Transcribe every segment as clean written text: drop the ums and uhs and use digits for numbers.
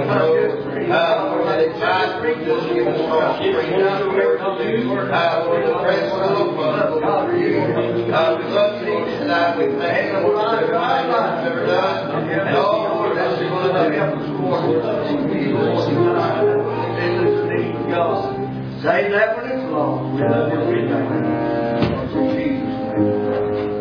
Lord, that excites me just give us all freedom. Lord, the presence of love for you. We love you tonight. We thank you for what you've ever done. And oh, Lord, that's going to help us, Lord. Say that when it's long. We love you. We thank you. In Jesus' name.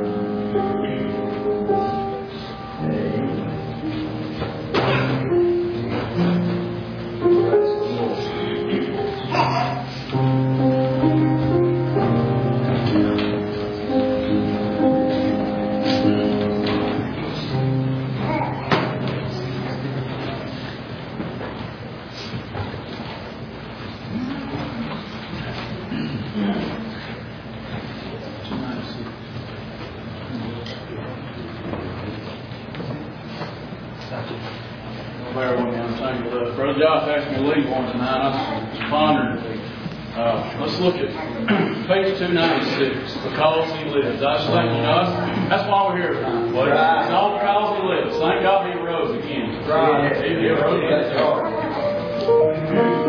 Brother Josh asked me to lead one tonight. I was pondering. Let's look at page 296. Because He lives. I just think, that's why we're here tonight. Right. It's all because He lives. Thank God He arose again. Right. He arose again.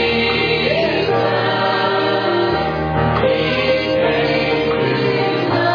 He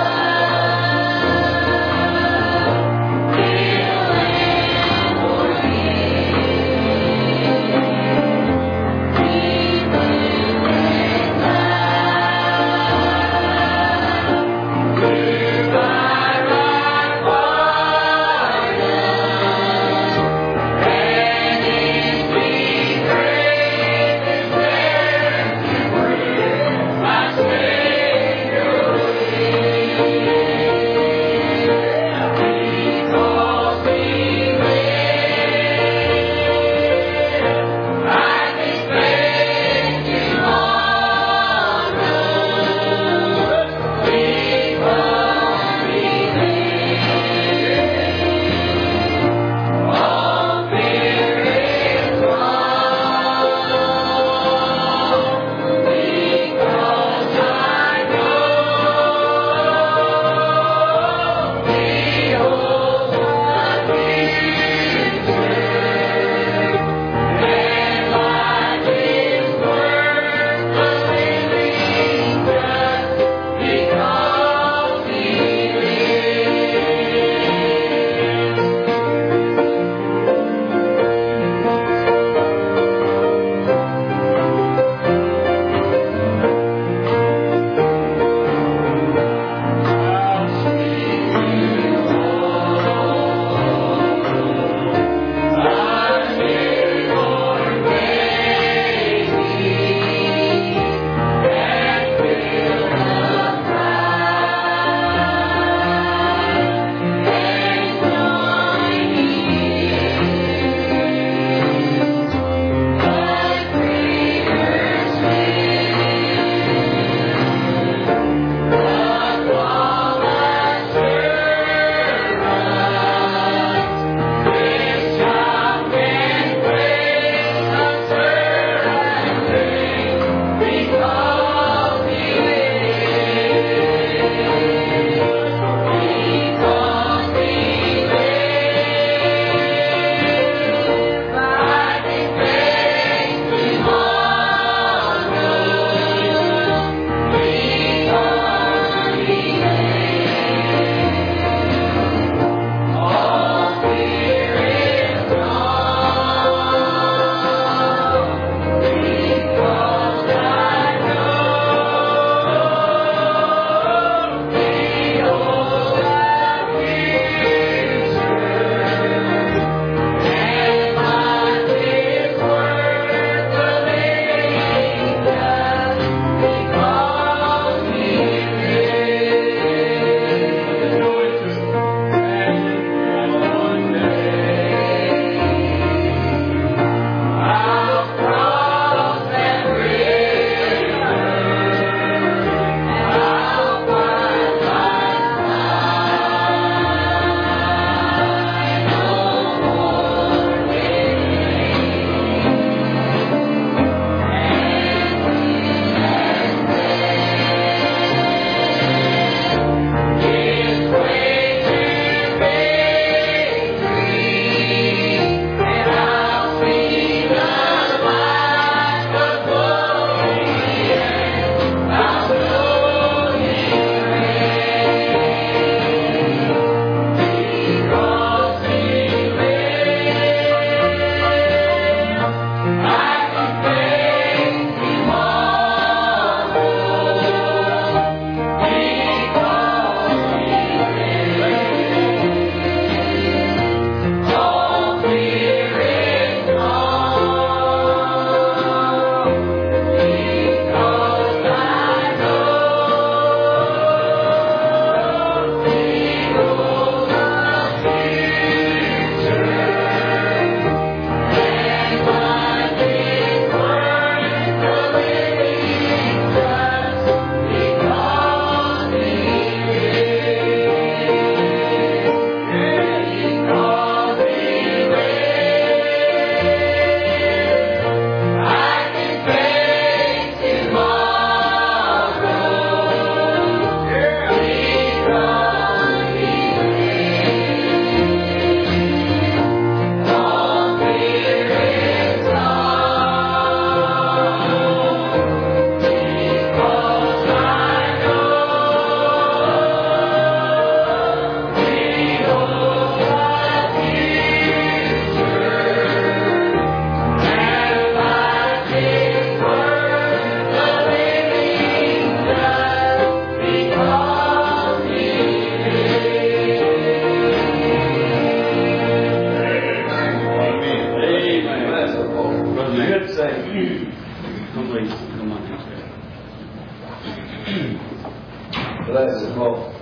bless them all.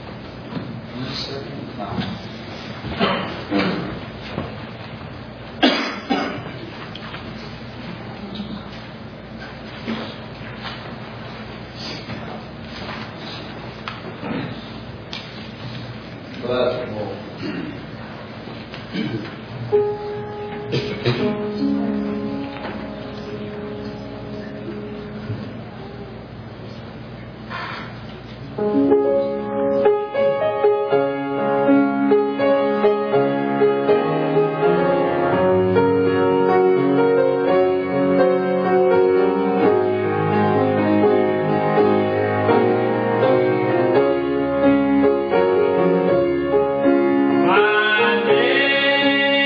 Bless them all. My name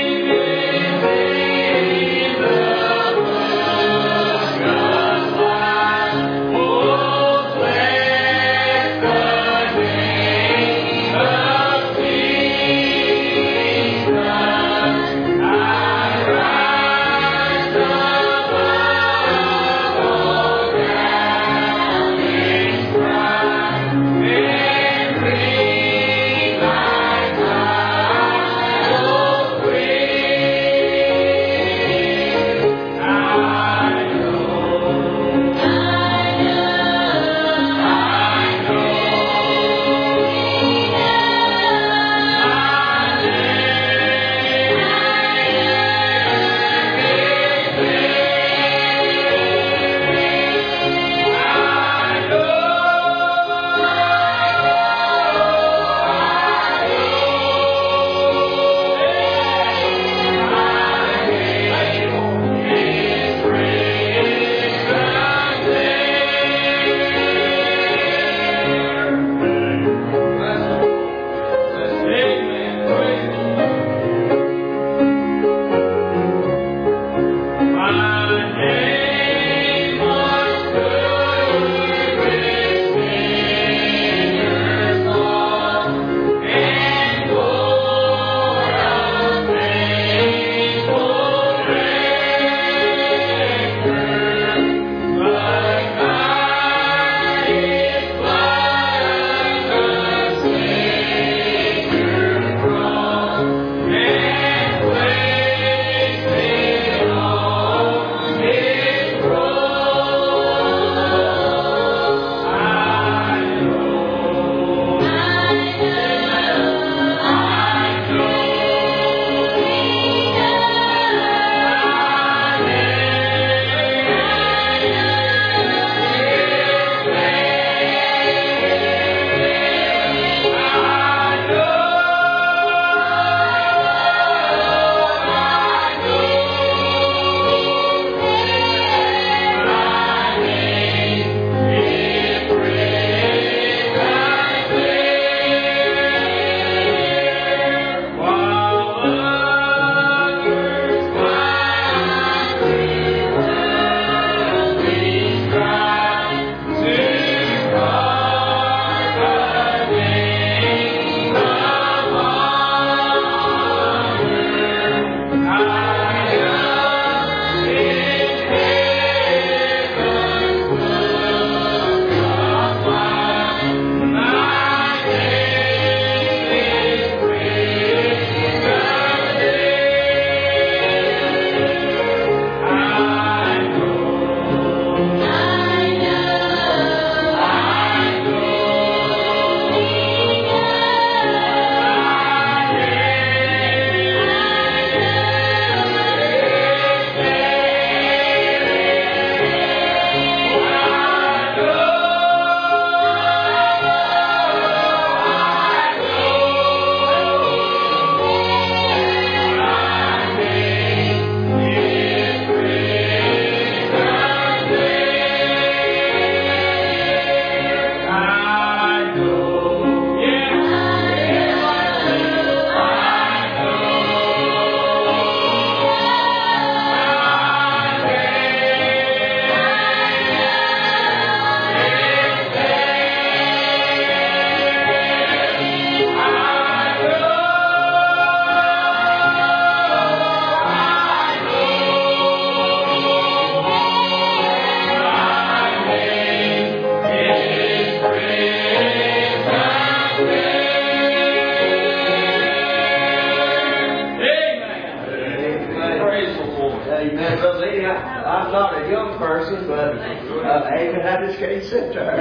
I'm not a young person, but amen, I just can't sit there.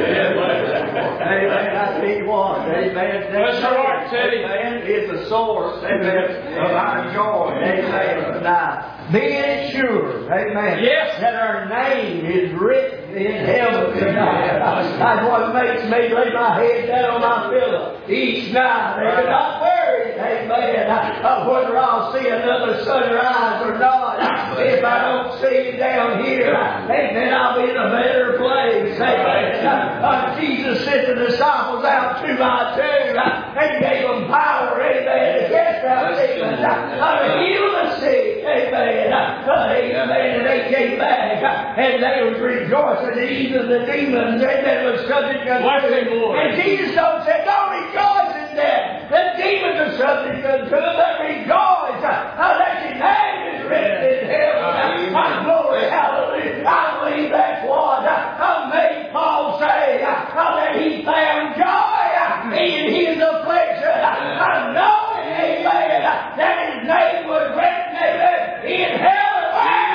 Amen, I tell you what, amen. That's right, Teddy. Amen, it's a source, amen, of our joy, amen, tonight. Being sure, amen, yes, that our name is written in heaven tonight. That's what makes me lay my head down on my pillow each night. Amen. Not worried, amen, whether I'll see another sunrise or not. If I don't see it down here, amen, I'll be in a better place. Amen. Jesus sent the disciples out 2 by 2 and gave them power, amen, to cast out demons, to heal the sick, amen. Amen. And they came back and they was rejoicing. Even the demons, amen, was subject unto them. And Jesus don't rejoice in that. The demons are subject unto them, but rejoice that your name is written in heaven. Glory, hallelujah. I believe that's what made Paul say that he found joy in his affliction. I know it, amen, that his name was written, amen, in heaven.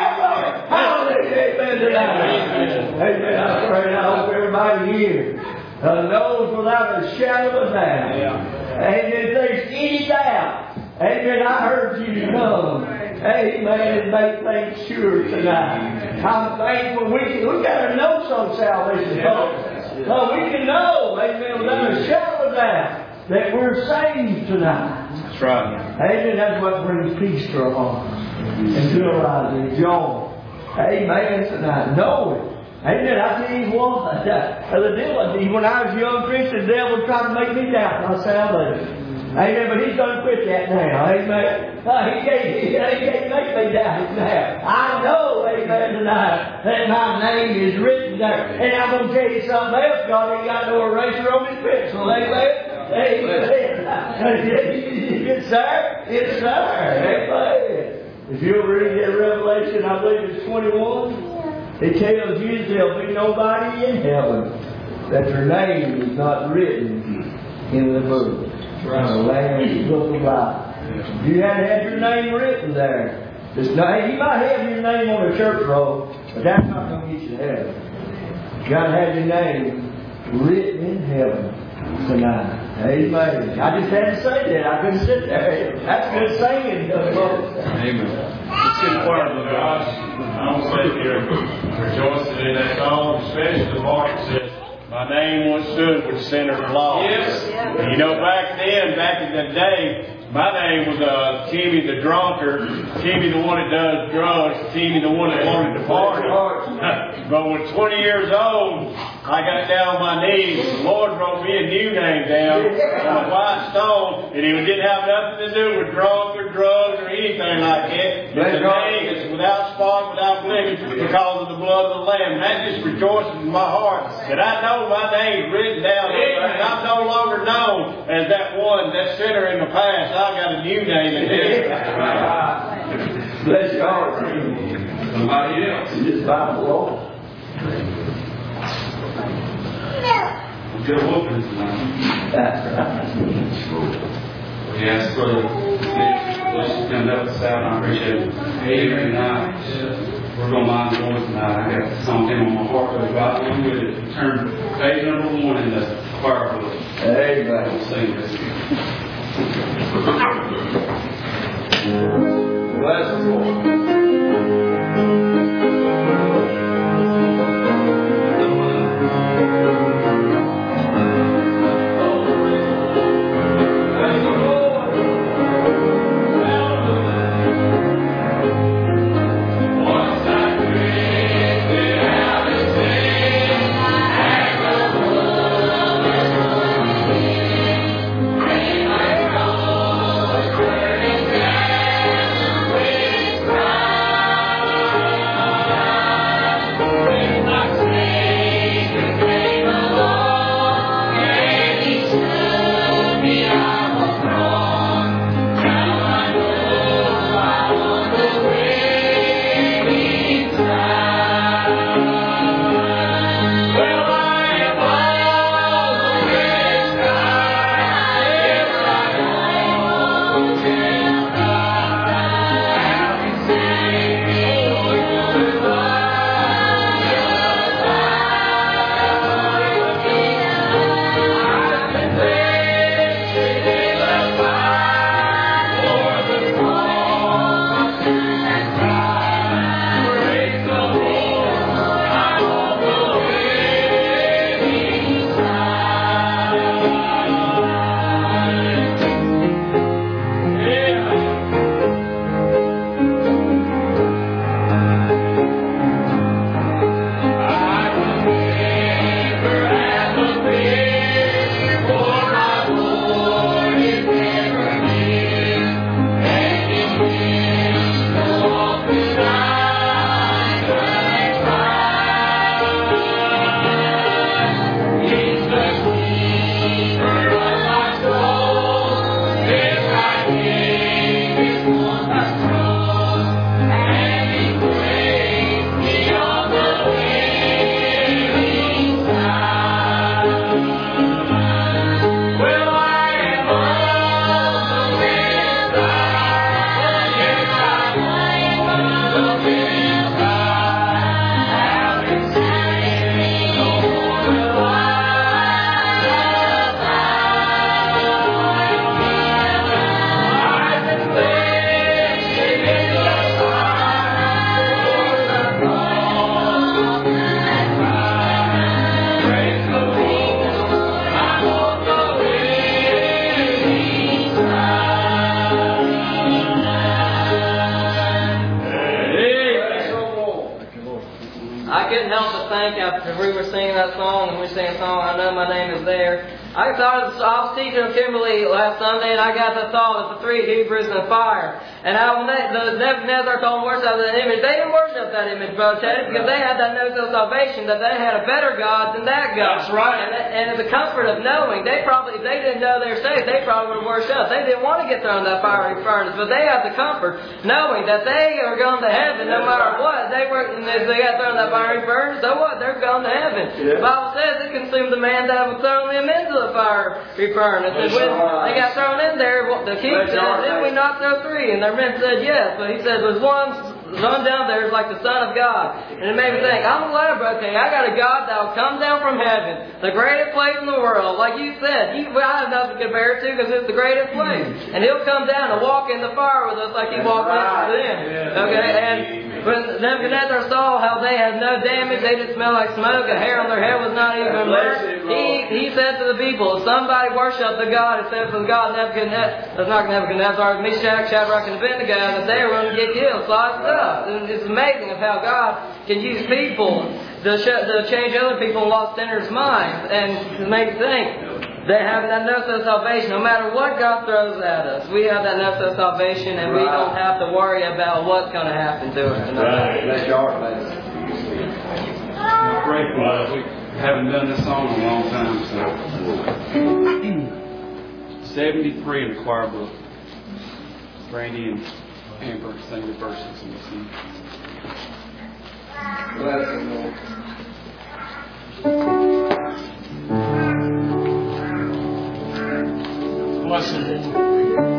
Hallelujah, amen. Amen. I pray, I hope everybody here knows without a shadow of a doubt. And if there's any doubt, amen, I heard you come. Amen, and make things sure tonight. I'm thankful we got to know some salvation, folks. So we can know, amen, without a shadow of doubt, that we're saved tonight. That's right. Amen. That's what brings peace to our hearts and to our lives and joy. Amen. Tonight, know it. Amen. I tell you what, the devil, when I was a young Christian, the devil tried to make me doubt my salvation. Amen. But he's done quit that now. Amen. He can't make me doubt it now. I know, amen, tonight that my name is written there. And I'm going to tell you something else. God ain't got no eraser on his pencil. Amen. Amen. It's there. It's there. Amen. If you'll read that Revelation, I believe it's 21, it tells you there'll be nobody in heaven that their name is not written in the book. Right. The Lamb's Book of Life. You haven't had your name written there. You might have your name on a church roll, but that's not going to get you to heaven. You got to have your name written in heaven tonight. Amen. I just had to say that. I couldn't sit there. That's good singing, folks. Amen. It's good word, but I don't say here rejoicing in that song, especially the part that says, my name once stood with sinners lost. Yes. You know, back in the day, my name was Timmy the drunkard, Timmy the one that does drugs, Timmy the one that wanted to party. But when 20 years old, I got down on my knees. The Lord brought me a new name down on a white stone, and it didn't have nothing to do with drunk or drugs or anything like that. It's a name that's without spot, without blemish, because of the blood of the Lamb. And that just rejoices in my heart that I know my name's written down there, and I'm no longer known as that sinner in the past. I got a new name in this. Bless your heart. Somebody else. Just by the Lord. Good whooping tonight. That's right. We ask for the blessings come up this out, and I appreciate it. Amen. Tonight, we're going to mind the Lord tonight. I got something on my heart that God wants me to turn page number 1 in the choir book. Amen. We'll sing this. Bless the Lord. Praise think after we were singing that song, and we sang a song, I Know My Name Is There. I was teaching Kimberly last Sunday, and I got the thought of the three Hebrews in the fire. And how the Nebuchadnezzar told them to worship that image. They didn't worship that image, Brother Teddy, because they had that notion of salvation, that they had a better God than that God. That's right. And the comfort of knowing, if they didn't know they were saved, they probably would have worshipped. They didn't want to get thrown in that fiery furnace, but they had the comfort knowing that they are going to heaven no matter what. And if they got thrown in that fiery furnace, so what? They're going to heaven. Yeah. The Bible says it consumed the man that was throwing them into the fiery furnace. And when they got thrown in there, the king said, "Didn't we not throw three?" And their men said, "Yes." But he said, "There's one down there is like the Son of God." And it made me think, I'm glad, Brother King, I got a God that will come down from heaven, the greatest place in the world. Like you said, I have nothing to compare it to because it's the greatest place. And He'll come down and walk in the fire with us like He walked with them. Okay, and when Nebuchadnezzar saw how they had no damage, they didn't smell like smoke, a hair on their head was not even burnt, he said to the people, if somebody worship the God except for the God Nebuchadnezzar, Meshach, Shadrach, and Abednego, that they were going to get killed. So I said, and it's amazing of how God can use people to change other people lost sinners' minds and to make them think they have that notion of salvation. No matter what God throws at us, we have that notion of salvation, and we don't have to worry about what's going to happen to us. Right. That's your place. I'm grateful. We haven't done this song in a long time. So 73 in the choir book. Brandy and Amber sang the verses in the scene. Bless Him, Lord. Bless Him, Lord.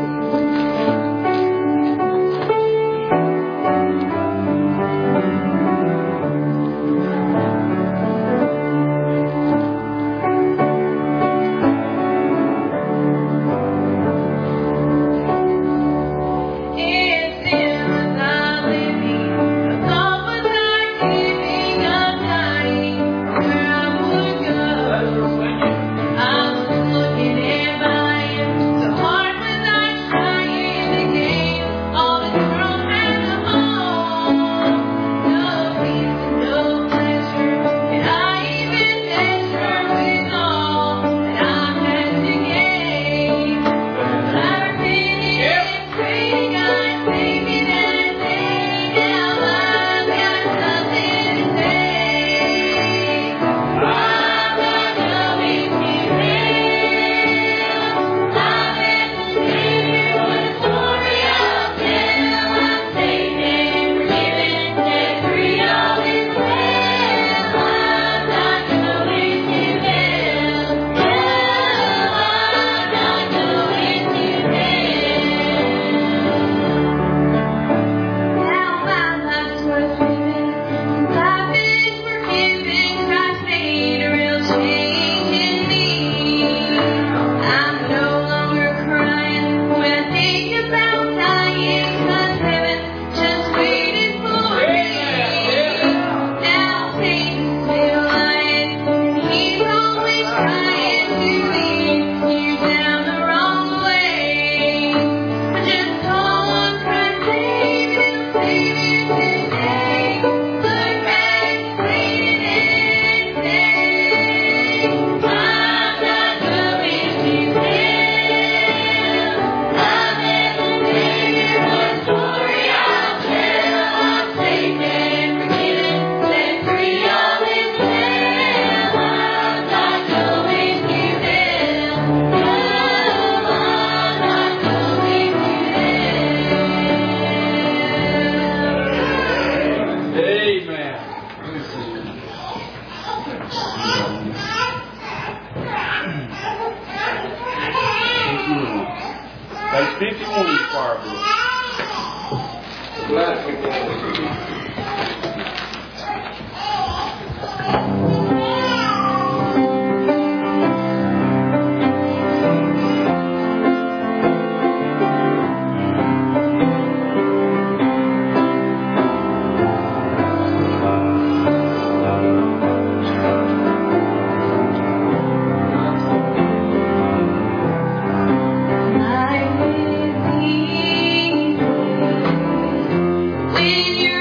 Page 51 in the choir book. Bless you, Lord. When you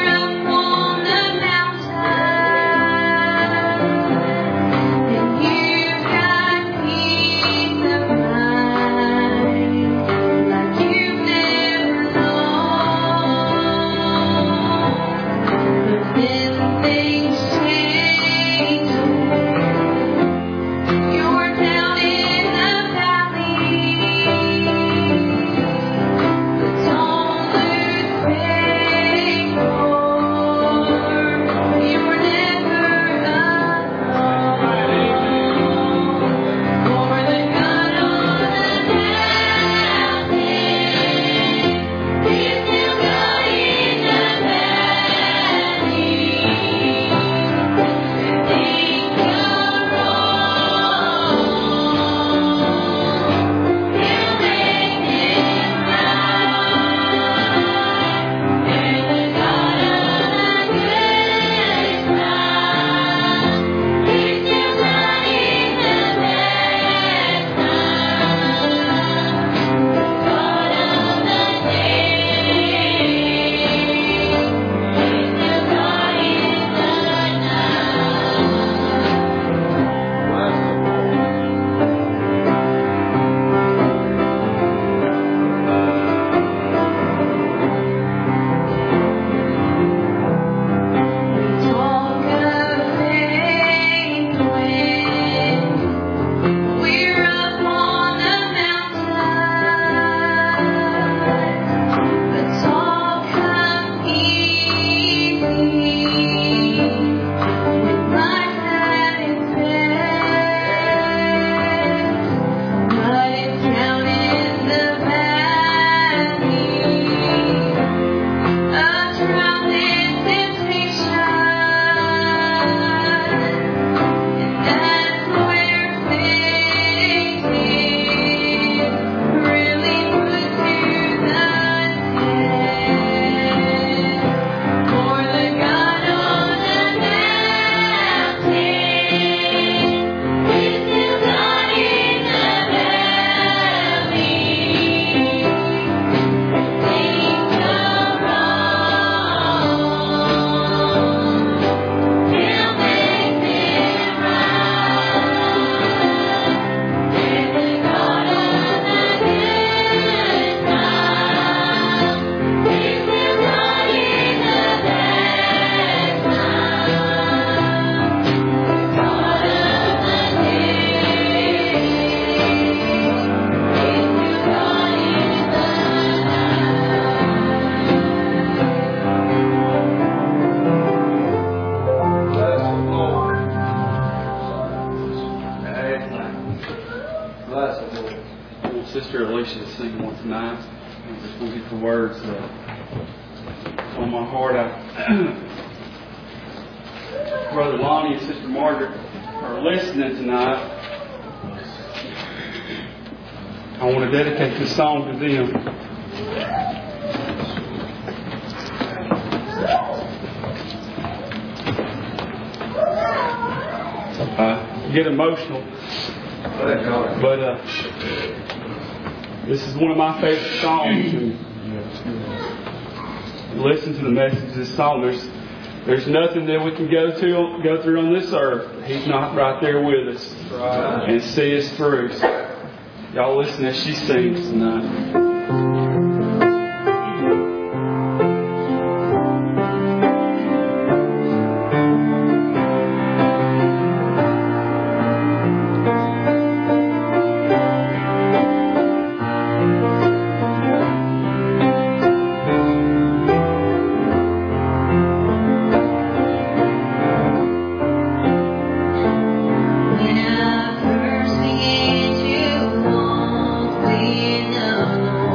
to get the words on my heart. Brother Lonnie and Sister Margaret are listening tonight. I want to dedicate this song to them. Get emotional, but this is one of my favorite songs. And listen to the message of this song. There's nothing that we can go through on this earth. He's not right there with us and see us through. So, y'all listen as she sings tonight. When I first began to walk with the Lord,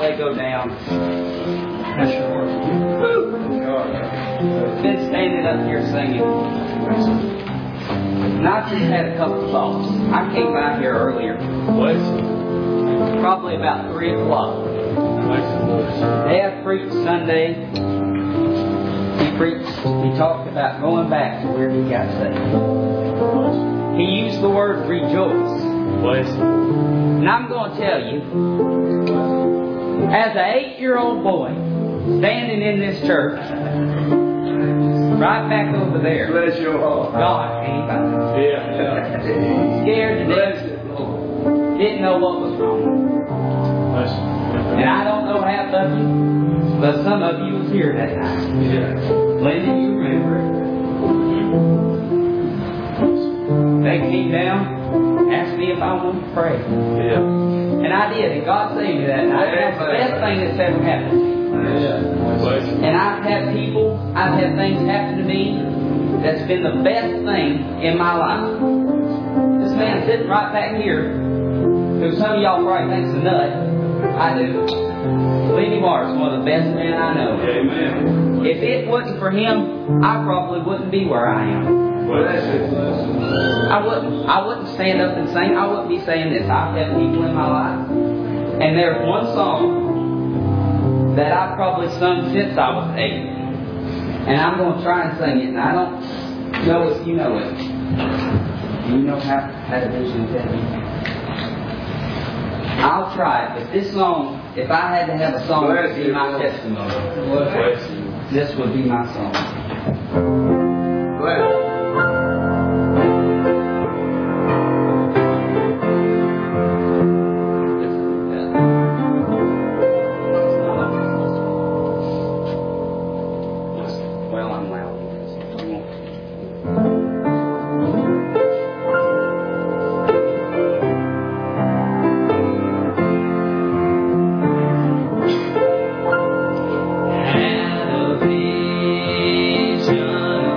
while they go down. Been standing up here singing. And I just had a couple of thoughts. I came by here earlier. Probably about 3 o'clock. Dad preached Sunday. He talked about going back to where he got saved. He used the word rejoice. And I'm going to tell you, as an 8-year-old boy, standing in this church, right back over there, Bless your heart. God came by. Scared to death. Didn't know what was wrong. And I don't know half of you, but some of you was here that night. Linda, you remember it. They came down, asked me if I wanted to pray. And I did, and God saved me that night. That's the best thing that's ever happened to me. And I've had things happen to me that's been the best thing in my life. This man sitting right back here, who some of y'all probably think's a nut. I do. Lenny Mark's one of the best men I know. Amen. If it wasn't for him, I probably wouldn't be where I am. I wouldn't stand up and sing. I wouldn't be saying this. I've had people in my life, and there's one song that I've probably sung since I was 8, and I'm going to try and sing it. And I don't know if you know it. Do you know how to do something? I'll try it, but this song, if I had to have a song, it would be my testimony. This would be my song. Well, I'm loud. Had a vision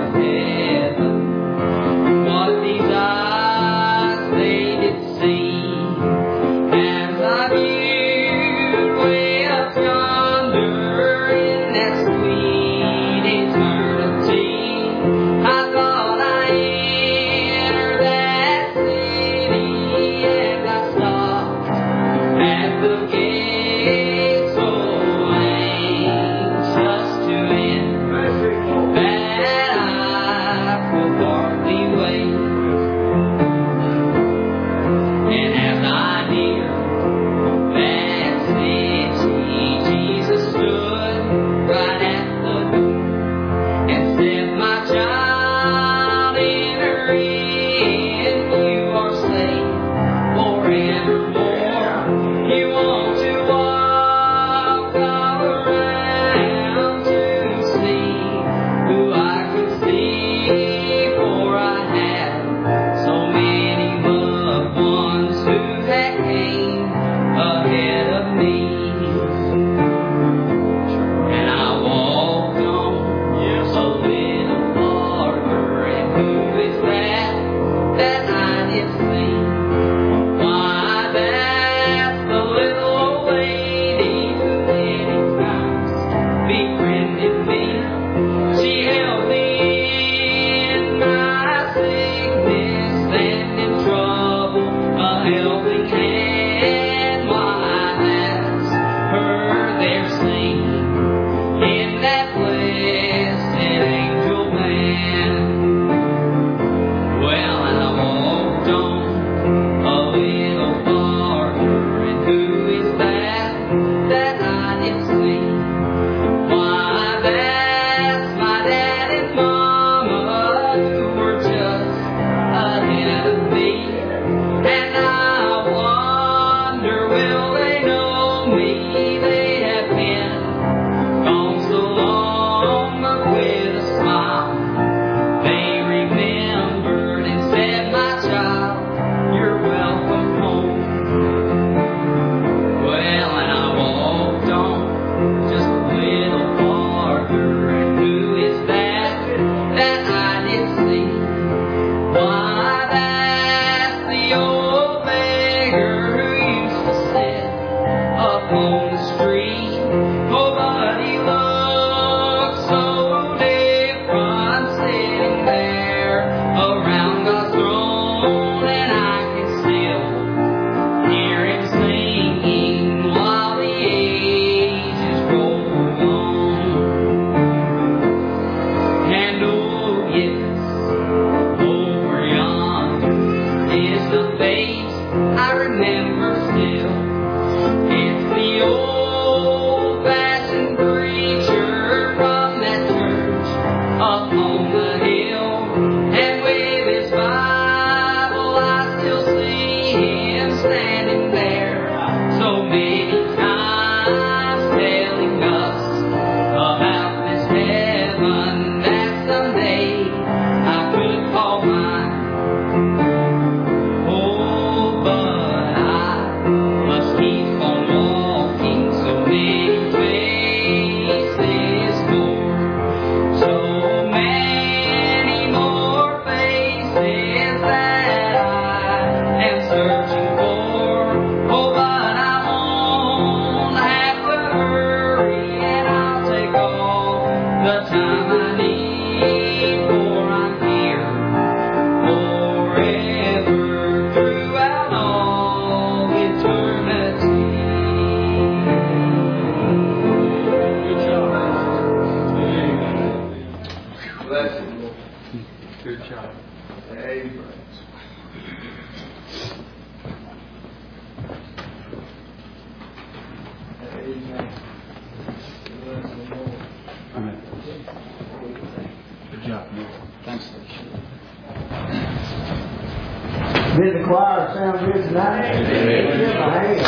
Did the choir sound good tonight? Amen.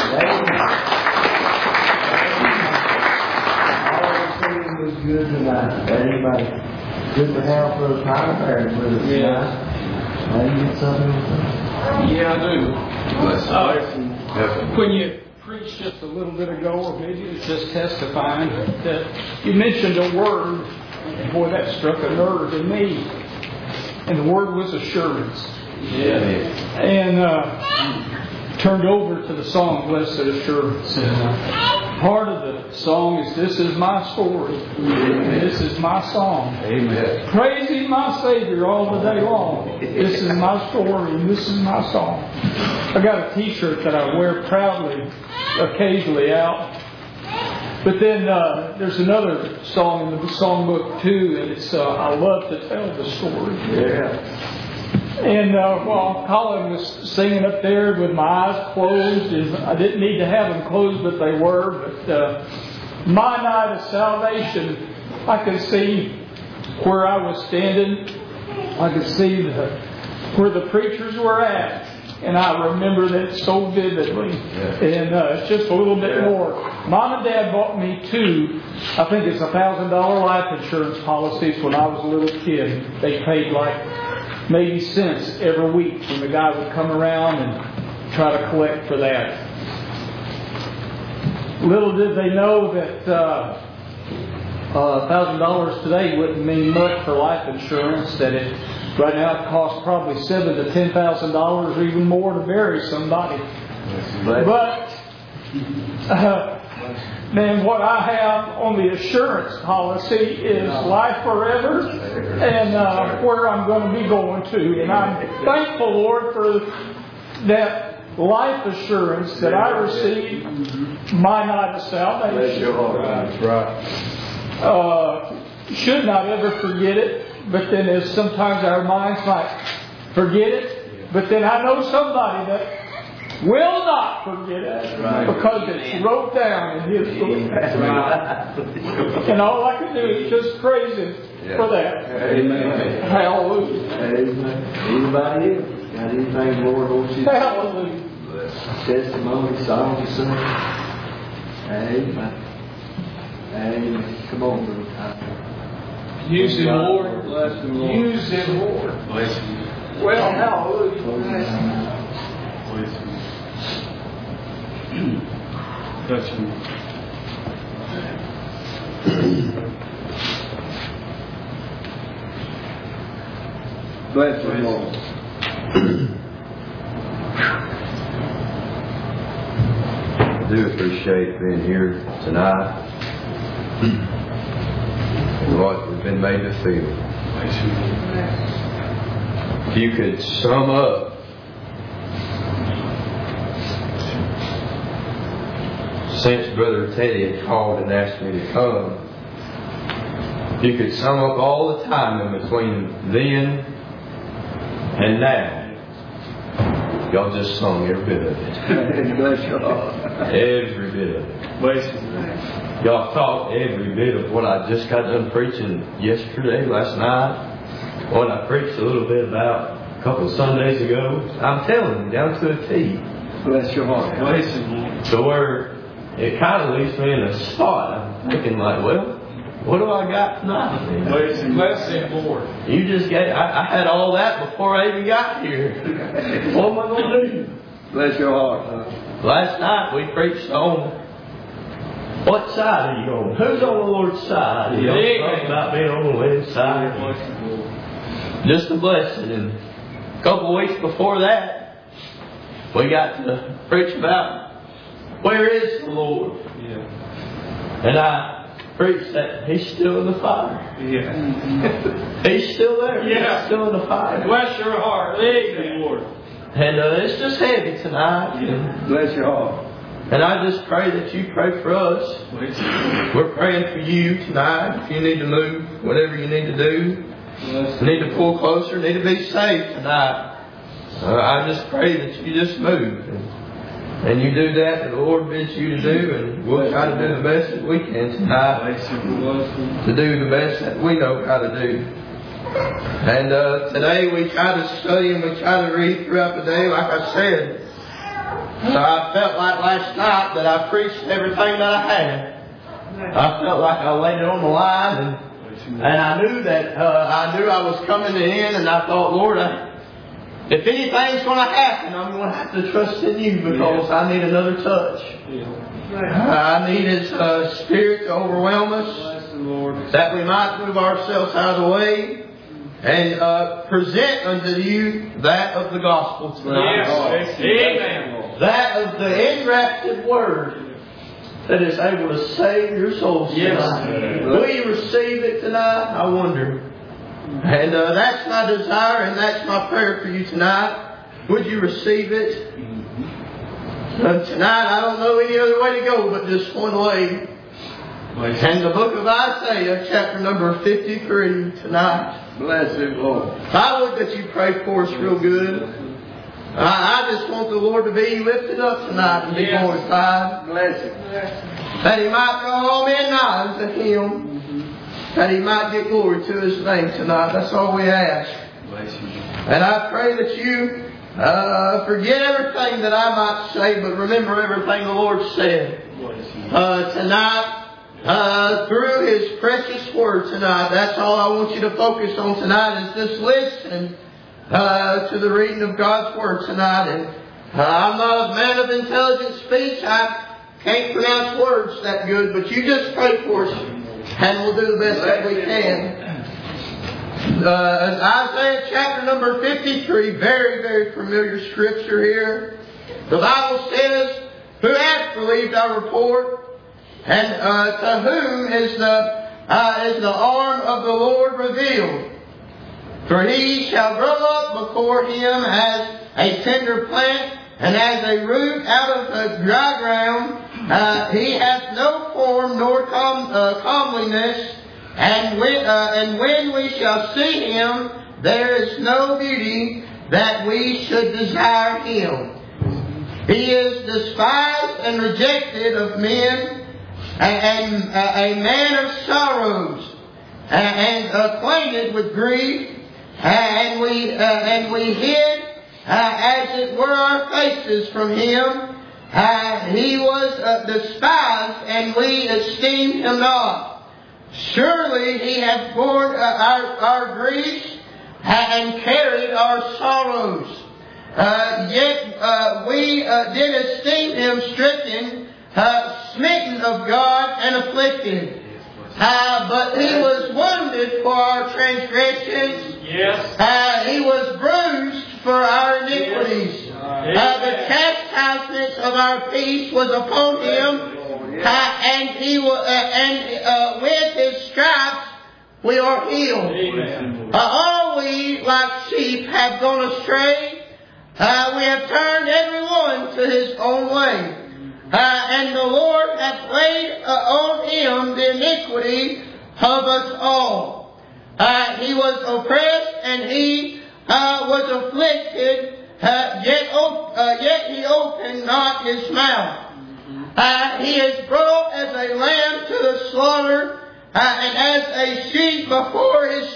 All the singing was good tonight. Everybody, good to have for the time there with us tonight. Now you get something? Yeah, I do. When you preached just a little bit ago, or maybe it's just testifying, that you mentioned a word. Boy, that struck a nerve in me. And the word was assurance. Yeah. And turned over to the song, Blessed Assurance. And part of the song is, this is my story. And this is my song. Amen. Praising my Savior all the day long. This is my story and this is my song. I got a t-shirt that I wear proudly occasionally out. But then there's another song in the songbook too, and it's I love to tell the story. Yeah. And while Colin was singing up there with my eyes closed, and I didn't need to have them closed, but they were. But my night of salvation, I could see where I was standing. I could see where the preachers were at. And I remember that so vividly. And it's just a little bit more. Mom and Dad bought me two, I think it's $1,000 life insurance policies when I was a little kid. They paid like maybe cents every week when the guy would come around and try to collect for that. Little did they know that $1,000 today wouldn't mean much for life insurance, that right now it costs probably $7,000 to $10,000 or even more to bury somebody. But man, what I have on the assurance policy is life forever and where I'm going to be going to. And I'm thankful, Lord, for that life assurance that I received my night of salvation. That's right. Should not ever forget it. But then as sometimes our minds might forget it. But then I know somebody that will not forget it because it's wrote down in His book. And all I can do is just praise Him for that. Amen. Hallelujah. Amen. Anybody else? Got anything the Lord wants you to say? Hallelujah. Testimony, song to sing? Amen. Amen. Come on, brother. Use Him, Lord. Bless Him, Lord. Use Him, Lord. Bless you. Well, hallelujah. Touch me. Bless Him, Lord. I do appreciate being here tonight and what we've been made to feel. If you could sum up since Brother Teddy had called and asked me to come, if you could sum up all the time in between then and now, y'all just sung every bit of it. Bless your heart. Every bit of it. Y'all thought every bit of what I just got done preaching yesterday, last night, what I preached a little bit about a couple of Sundays ago. I'm telling you, down to a T. Bless your heart. So where it kind of leaves me in a spot. I'm thinking like, well, what do I got tonight? Bless Him, Lord. You just gave, I had all that before I even got here. What am I going to do? Bless your heart. Last night we preached on what side are you on? Who's on the Lord's side? You talking about being on the left side. Just a blessing. And a couple of weeks before that, we got to preach about where is the Lord? And I preached that He's still in the fire. He's still there. He's still in the fire. Bless your heart. Amen, Lord. And it's just heavy tonight. Bless your heart. And I just pray that you pray for us. We're praying for you tonight. If you need to move, whatever you need to do, need to pull closer, need to be safe tonight. I just pray that you just move. And you do that the Lord bids you to do, and we'll try to do the best that we can tonight. To do the best that we know how to do. And today we try to study and we try to read throughout the day, like I said. So I felt like last night that I preached everything that I had. I felt like I laid it on the line, and I knew that I was coming to the end, and I thought, Lord, if anything's going to happen, I'm going to have to trust in you because I need another touch. I need His Spirit to overwhelm us, that we might move ourselves out of the way and present unto you that of the gospel tonight. Amen. That of the engrafted word that is able to save your souls tonight. Will you receive it tonight? I wonder. And that's my desire and that's my prayer for you tonight. Would you receive it? Tonight I don't know any other way to go but just one way. And the book of Isaiah, chapter number 53 tonight. Bless you, Lord. I would that you pray for us real good. I just want the Lord to be lifted up tonight and be glorified. Bless you. That He might draw all men nigh unto Him. That He might get glory to His name tonight. That's all we ask. And I pray that you forget everything that I might say, but remember everything the Lord said. Tonight, through His precious Word tonight. That's all I want you to focus on tonight is just listen to the reading of God's Word tonight. And I'm not a man of intelligent speech. I can't pronounce words that good, but you just pray for us and we'll do the best that we can. Isaiah chapter number 53, very, very familiar scripture here. The Bible says, who hath believed our report? And to whom is the arm of the Lord revealed? For He shall grow up before Him as a tender plant, and as a root out of the dry ground. He hath no form nor comeliness, and when we shall see Him, there is no beauty that we should desire Him. He is despised and rejected of men, and a man of sorrows, and acquainted with grief, and we hid, as it were, our faces from Him. He was despised, and we esteemed Him not. Surely He hath borne our griefs, and carried our sorrows. Yet we did esteem Him stricken, smitten of God, and afflicted. But He was wounded for our transgressions. He was bruised for our iniquities. The chastisement of our peace was upon Him, and with His stripes we are healed. All we like sheep have gone astray. We have turned every one to his own way. And the Lord hath laid on Him the iniquity of us all. He was oppressed and He was afflicted, yet He opened not His mouth. He is brought as a lamb to the slaughter, and as a sheep before her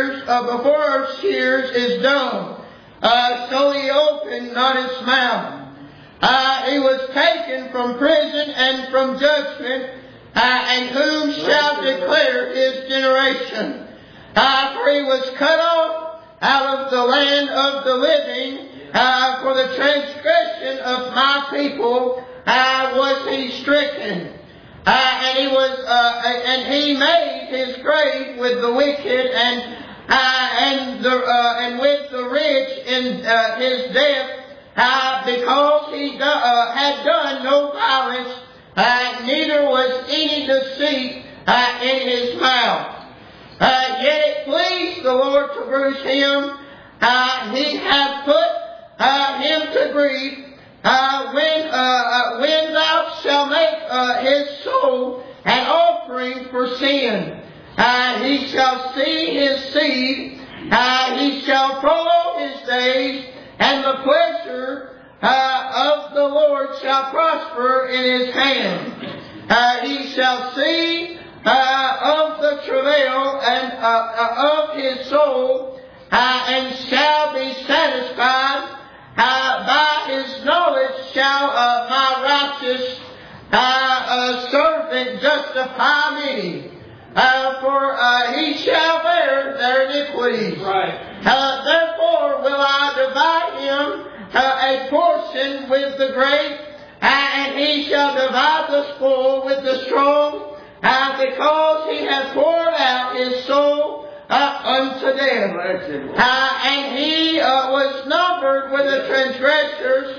shears is dumb. So He opened not His mouth. He was taken from prison and from judgment, and whom shall declare His generation? For He was cut off out of the land of the living, for the transgression of my people was He stricken. And He made His grave with the wicked and with the rich in His death, because He had done no violence, neither was any deceit in His mouth. Yet it pleased the Lord to bruise Him. He hath put Him to grief. When thou shalt make His soul an offering for sin, He shall see His seed. He shall prolong His days, and the pleasure of the Lord shall prosper in His hand. He shall see of the travail and of his soul, and shall be satisfied. By his knowledge shall my righteous servant justify many, for he shall bear their iniquities. Right. Therefore will I divide him a portion with the great, and he shall divide the spoil with the strong, because he hath poured out his soul unto death. And he was numbered with the transgressors,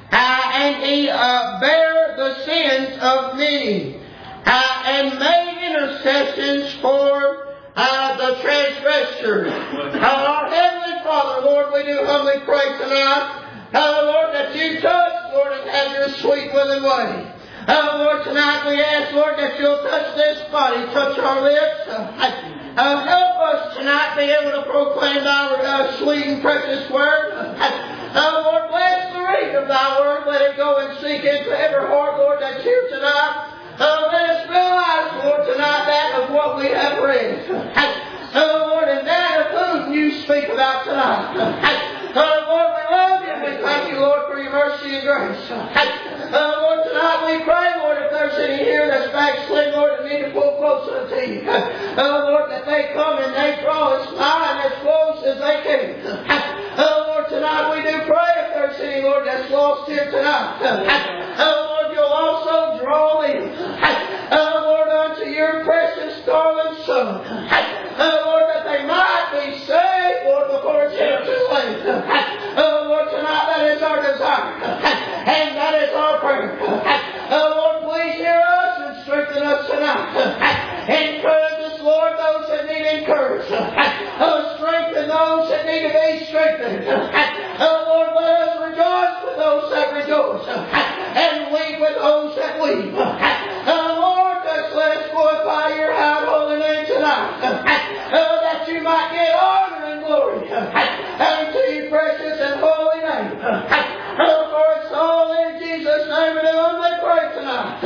and he bare the sins of many, and made intercessions for the transgressors. Our Heavenly Father, Lord, we do humbly pray tonight, Lord, that you touch, Lord, and have your sweet willing way. Lord, tonight we ask, Lord, that you'll touch this body, touch our lips. Help us tonight be able to proclaim thy sweet and precious word. Lord, bless the reading of thy word. Let it go and seek into every heart, Lord, that's here tonight. Let us realize, Lord, tonight that of what we have read. Lord, and that of whom you speak about tonight. Lord, we love you and we thank you, Lord, for your mercy and grace. Lord, tonight we pray, Lord, if there's any here that's backslid, Lord, that need to pull closer to you. Lord, that they come and they draw as nigh and as close as they can. Lord, tonight we do pray if there's any, Lord, that's lost here tonight. Lord, you'll also draw in. Lord, unto your precious darling Son. Lord, that they might be saved, Lord, before it's too late. Lord, tonight that is our desire. And that is our prayer. Lord, please hear us and strengthen us tonight. Encourage us, Lord, those that need encouraged. Strengthen those that need to be strengthened. Lord, let us rejoice with those that rejoice. And weep with those that weep. Lord, just let us glorify your high holy name tonight. That you might get honor and glory. Unto your precious and holy name. For it's all in Jesus' name and humbly pray tonight.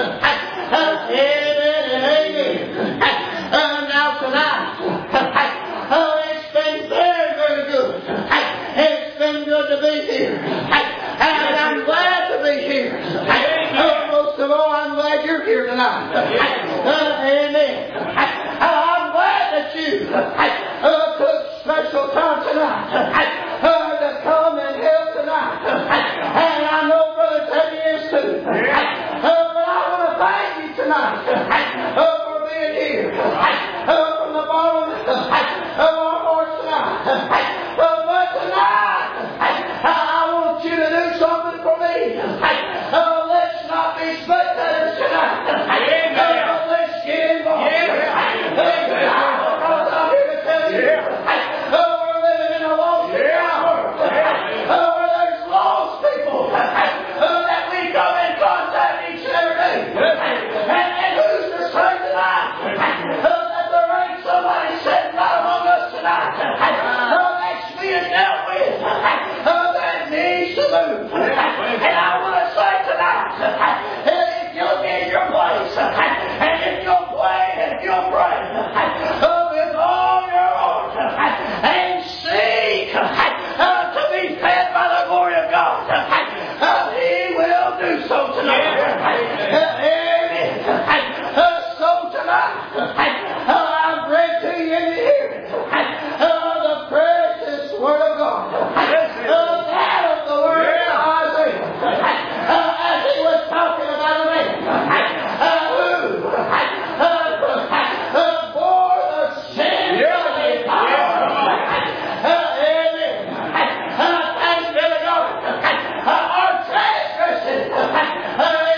Amen and amen. Now tonight, it's been very, very good. It's been good to be here. And I'm glad to be here. Most of all, I'm glad you're here tonight. Amen. I'm glad that you took special time tonight to come and help tonight. And I know Brother Teddy is too. But I want to thank you tonight for being here. From the bottom of our hearts tonight. But tonight, I want you to do something for me. Let's not be spectators tonight. Let's get involved. I'm here to tell you, we're living in a lost world. Where there's lost people that we come in contact each and every day. And who's to say tonight that there ain't somebody sitting right among us tonight that's being dealt with that needs to move. And I want to say tonight, if you'll get your place, and if you'll play, and if you'll pray with all your heart, and seek to be fed by the glory of God, He will do so tonight. Amen. So tonight, I've read to you in the hearing the precious Word of God. That of the Word of Isaiah. As he was talking about a man who bore the sin of his heart. Amen. Thanks be to God. Our transgressions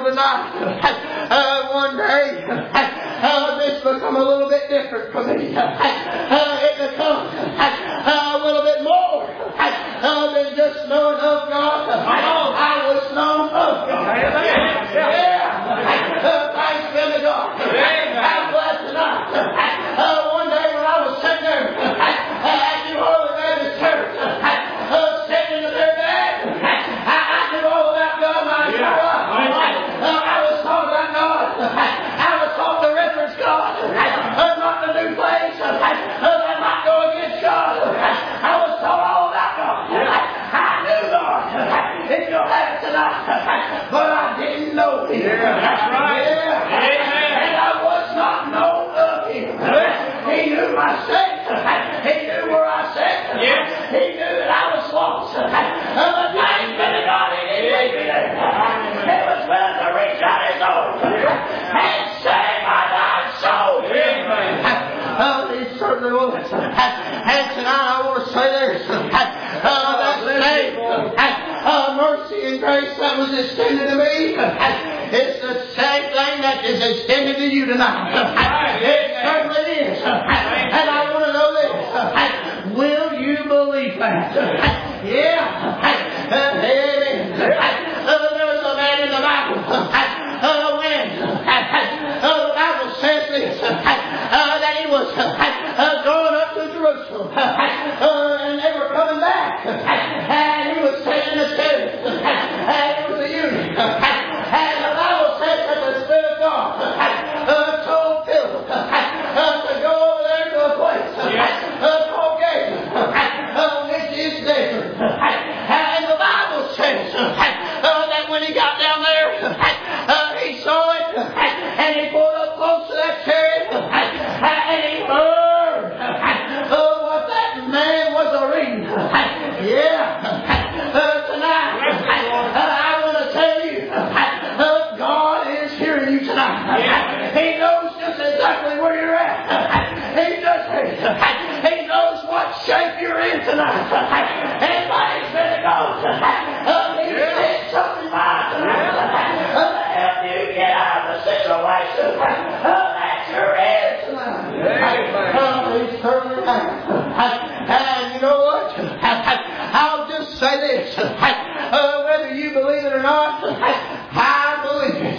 tonight. One day, this become a little bit different for me. It become a little bit more than just knowing of God. I was known of God. Thanks be to God. I'm glad tonight. One day when I was sitting there at New Orleans Baptist Church, sitting in the bed, I knew all about God. I was taught about God. I was taught to reverence God, not to do things that might go against God. I was taught all about God. I knew God. If you'll have it tonight, but I didn't know Him. That's right. And I was not known of Him. He knew my state. He knew where I sat. He knew that I was lost. But thanks be to God, He didn't leave me there. He was willing to reach out His own and save my dying soul. He certainly was. And tonight I want to say this. That same mercy and grace that was extended to me, it's the same thing that is extended to you tonight. It certainly is. And I want to know this. Will you believe that? Yeah. Amen. There was a man in the Bible when the Bible says this, that he was going up to Jerusalem, and they were coming back, and he was sitting in the church, and it was a eunuch, and the Bible says that the Spirit of God told Philip to go over there to a place called Gaza, which is desert, and the Bible says that when he got down there, he saw it, and he pulled up close to that chariot, and he heard what that man was reading. Tonight, I want to tell you, God is hearing you tonight. He knows just exactly where you're at. He knows what shape you're in tonight. And thanks be to God. He did something by tonight to help you get out of the situation that you're in tonight. He certainly has. And you know what? I'll just say this. Whether you believe it or not, I believe it.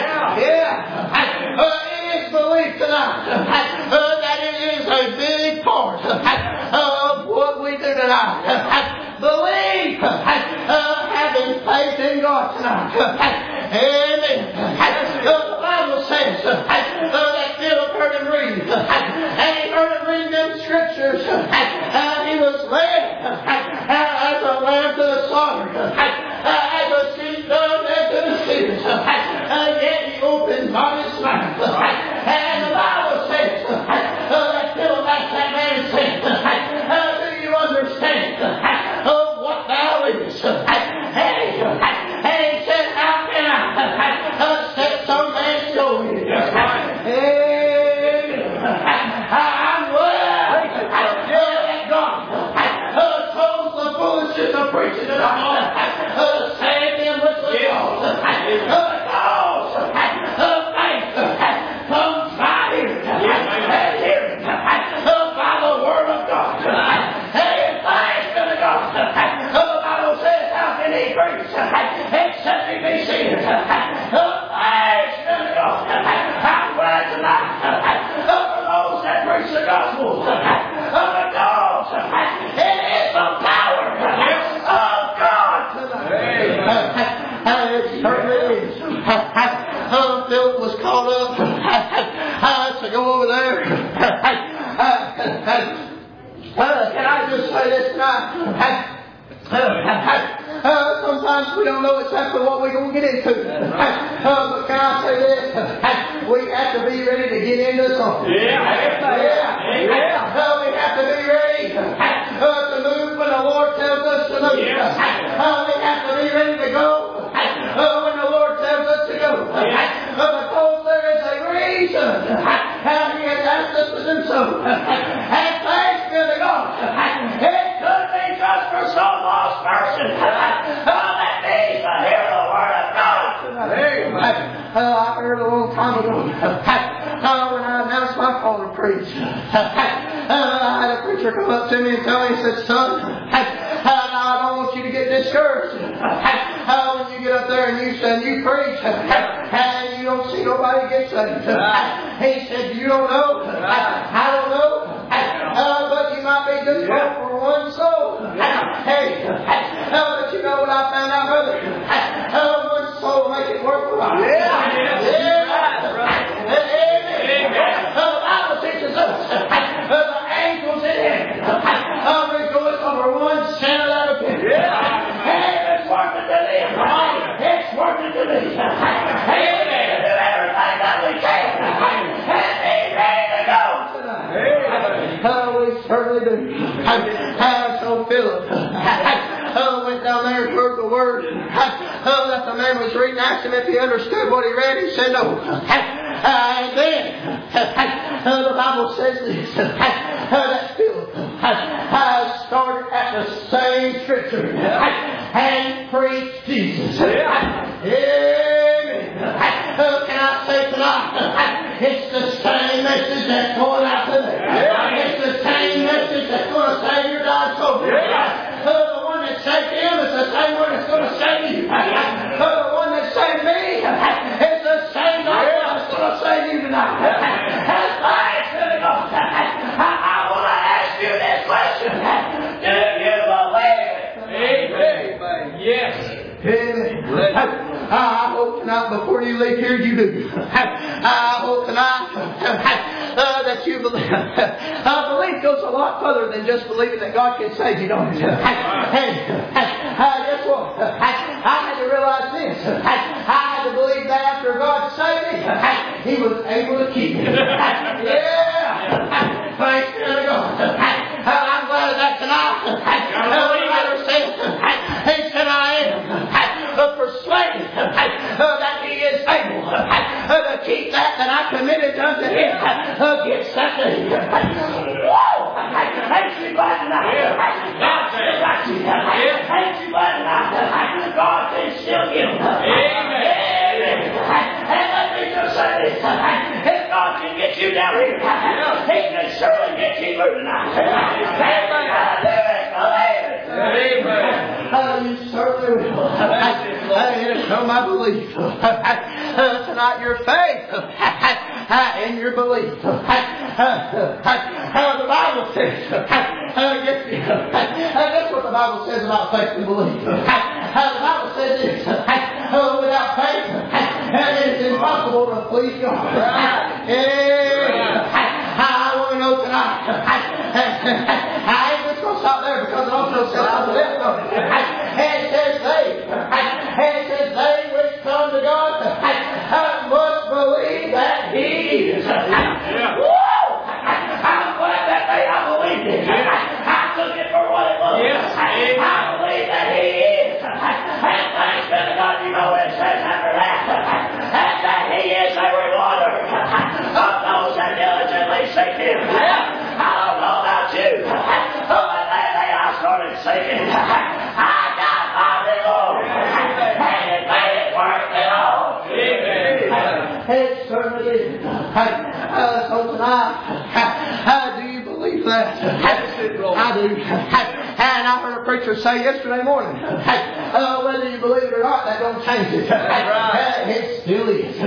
It is belief tonight that it is a big part of what we do tonight. Believe, having faith in God tonight. Amen. The Bible says that Philip heard him read, and he heard him read them scriptures, and he was led as a lamb to the slaughter, as a sheep dumb to the shears, and yet he opened not his mouth. And the Bible says that Philip asked that man and said, do you understand what thou is? And he said, how can I set some man show you? I'm glad that God chose the foolishness of preaching tonight. Save them which was lost. Because faith comes by hearing, and hearing by the word of God. Hey, thanks be to God. The Bible says, how can he preach except he be seen? Thanks be to God. I'm glad tonight for those that preach the gospel. Because it is the power of God tonight. It certainly is. Philip was called up to go over there. Can I just say this tonight? Sometimes we don't know exactly what we're going to get into. But can I say this? We have to be ready to get into something. We have to be ready to move when the Lord tells us to move. We have to be ready to go when the Lord tells us to go. Because there is a reason how He has asked us to do so. And thanks be to God. It could be just for some lost person that needs to hear the Word of God. I heard a long time ago when I announced my call to preach. I had a preacher come up to me and tell me, he said, son, I don't want you to get discouraged. When you get up there and you preach and you don't see nobody get saved. He said, you don't know. I don't know. But you might be just hope for one soul. Hey, but you know what I found out, brother? One soul make it worthwhile. The Bible teaches us the angels in heaven rejoice over one sinner that repents. Hey, it's worth it to them. It's worth it to me. Hey, we need to do everything that we can. And be ready to go tonight. We certainly do. So Philip went down there and heard the word that the man was reading. Asked him if he understood what he read. He said no. And then the Bible says this, that Philip started at the same scripture and preached Jesus. Amen. Can I say tonight, it's the same message that's going out today. It's the same message that's going to save your dying soul. The one that saved him is the same one that's going to save you. The one that saved me is the same one that's going to save you tonight. That's why it's going to go. I want to ask you this question. Do you believe it? Amen. Yes. I hope tonight before you leave here you do. I hope tonight that you believe. Belief goes a lot further than just believing that God can save you, don't it? Hey, guess what? I had to realize this. I had to believe that after God saved me, He was able to keep me. Yeah. Thanks be to God. I'm glad of that tonight. The writer says, he said, I am persuaded that He is able to keep that I committed unto Him against that day. Whoa! Ain't you glad tonight? God still got you. Ain't you glad tonight? God can still give them. Amen. And let me just say this. If God can get you down here, He can surely get you moving tonight. Amen. You certainly will. It's come my belief. Tonight your faith and your belief. The Bible says, that's what the Bible says about faith and belief. The Bible says this, without faith, it is impossible to please God. I want to know tonight. I ain't just going to stop there because it also says something else. And it says they which come to God must believe that He is. Whoa! I'm glad that day I believed it. I took it for what it was. I believe that He is. And thanks be to God, you know what it says after that. And that He is a rewarder of those that diligently seek Him. I don't know about you, but that day I started seeking. I got my reward. And it made it worth it all. It certainly is. So tonight, do you believe that? I do. And I heard a preacher say yesterday morning, whether you believe it or not, that don't change it. It still is.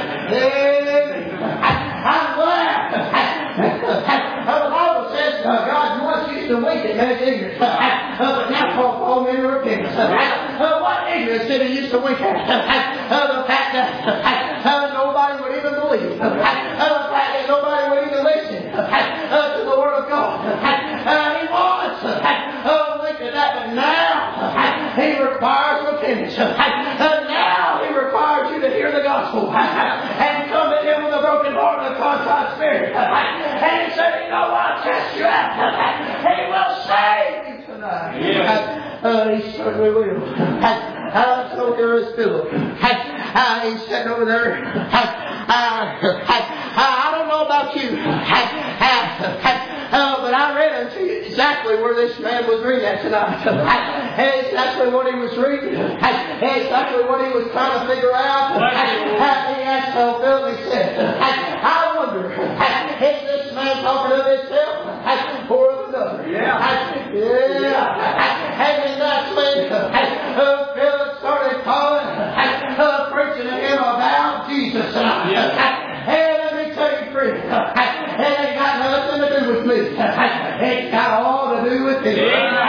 I'm glad. The Bible says God once used to wink at man's ignorance, but now called all men to repentance. What ignorance did He used to wink at? The fact that nobody would even believe. The fact that nobody would even listen to the Word of God. He wants wink at that, but now He requires repentance. Now He requires you to hear the gospel and come to Him with a broken heart and a contrite spirit. And He said, you know what, I'll test you out. He will save you tonight. He certainly will. So here is Philip. He's sitting over there. I don't know about you. But I read unto you exactly where this man was reading at tonight. Exactly what he was reading. Exactly what he was trying to figure out. He asked Philip, he said, I wonder, is this man talking of himself or of another? And then that's when Philip started calling, preaching to him about Jesus. Hey, let me tell you, friend, it ain't got nothing to do with me. It's got all to do with him. It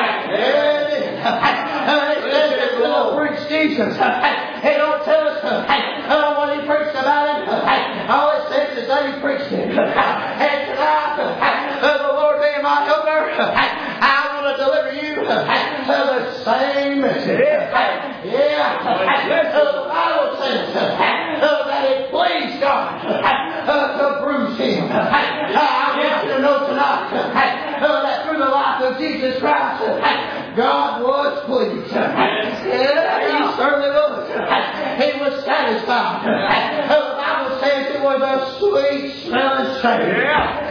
says that Philip preached Jesus. It don't tell us what he preached about him. All it says is that he preached him. And tonight, the Lord being my helper, I want to deliver you the same message. The Bible says that it pleased God to bruise him. I want you to know tonight that through the life of Jesus Christ, God was pleased. He certainly was. He was satisfied. The Bible says it was a sweet smelling Savior.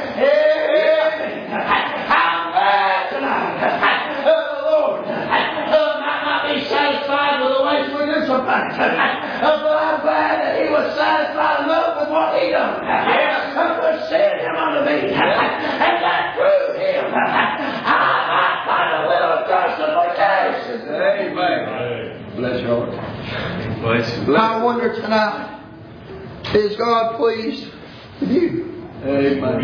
I'm glad tonight. The Lord might not be satisfied with the ways we do sometimes. But I'm glad that He was satisfied enough with what He done. To send Him unto me. And that through Him I might find a little justification. Amen. Bless your heart. I wonder tonight, is God pleased with you? Amen.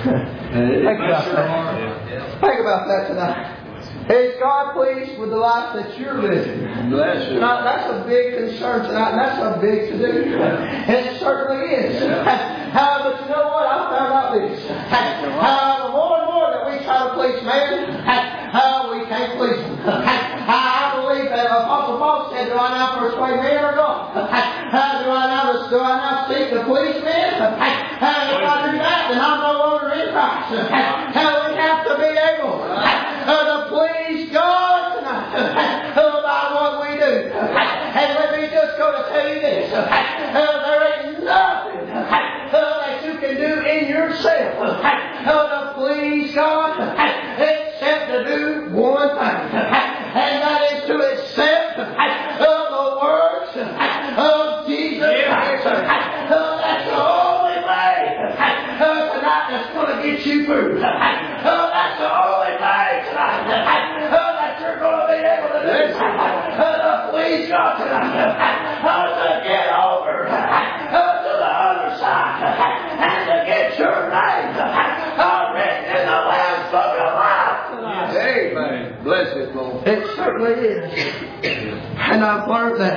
Think about that tonight. Is God pleased with the life that you're living? Bless you. Now, that's a big concern tonight, and that's a big to do. It certainly is. But you know what? I found out this. The more and more that we try to please man, we can't please him. I believe that Apostle Paul said, do I now persuade men or God? Do I now seek to please men? If I do that, then I'm no longer in Christ. We have to be able to please God tonight by what we do. And let me just go to tell you this. There ain't nothing that you can do in yourself to please God except to do one thing. And that is to accept the words of Jesus Christ. That's the only way tonight that's going to get you through. That's the only way tonight that you're going to be able to do to please God tonight. To get over to the other side and to get your name written in the Lamb's Book of Life tonight. Amen. Bless it, Lord. It certainly is. And I've learned that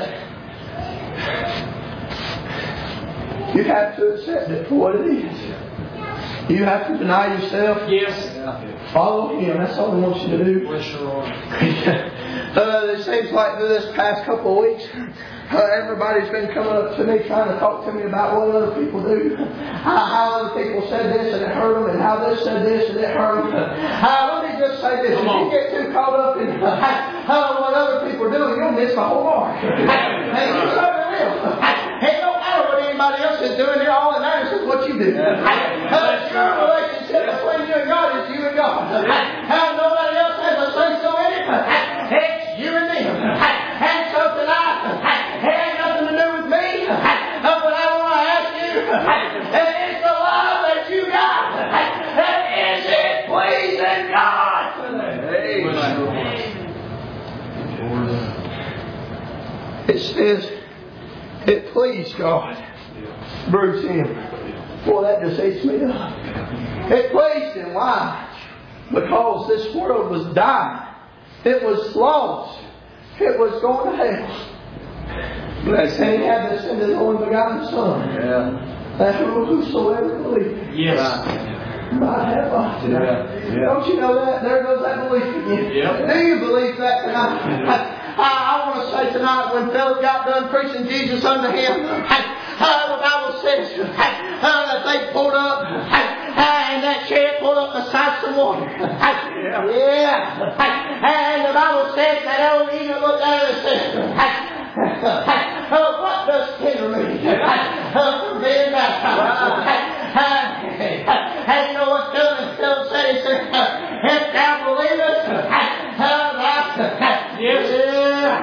you have to accept it for what it is. You have to deny yourself. Yes. Follow Him. That's all He wants you to do. Bless your Lord. It seems like through this past couple of weeks, everybody's been coming up to me trying to talk to me about what other people do. How other people said this and it hurt them, and how this said this and it hurt them. Let me just say this. If you get too caught up in what other people do, you'll miss the whole mark. And you certainly will. It don't matter what anybody else is doing here. All that matters is what you do. Your relationship between you and God is you and God. Nobody else has a say so in it. It's you and them. And so tonight, it ain't nothing to do with me. But I want to ask you, is the love that you got, is it pleasing God? It says, it pleased God. Bruise Him. Boy, that just eats me up. It pleased Him. Why? Because this world was dying. It was lost. It was going to hell. Bless Him. He had to send His only begotten Son. That whosoever believes. Yes. Might have life. Don't you know that? There goes that belief again. Do you believe that tonight? I want to say tonight, when Philip got done preaching Jesus unto him, the Bible says that they pulled up, and that chariot pulled up beside some water. And the Bible says that old eagle looked at it and said, what does hinder me from being baptized? And you know what Philip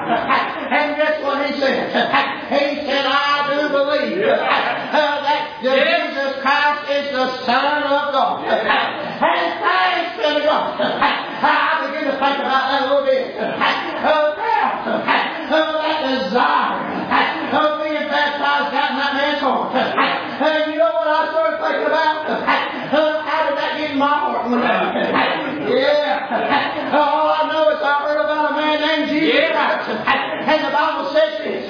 And guess what he said? He said, I do believe that Jesus Christ is the Son of God. And thanks be to God. I begin to think about that a little bit. That desire of being baptized got in that man's heart. And you know what I started thinking about? How did that get in my heart one day? Yeah. All I know is I heard about a man named Jesus Christ. And the Bible says this.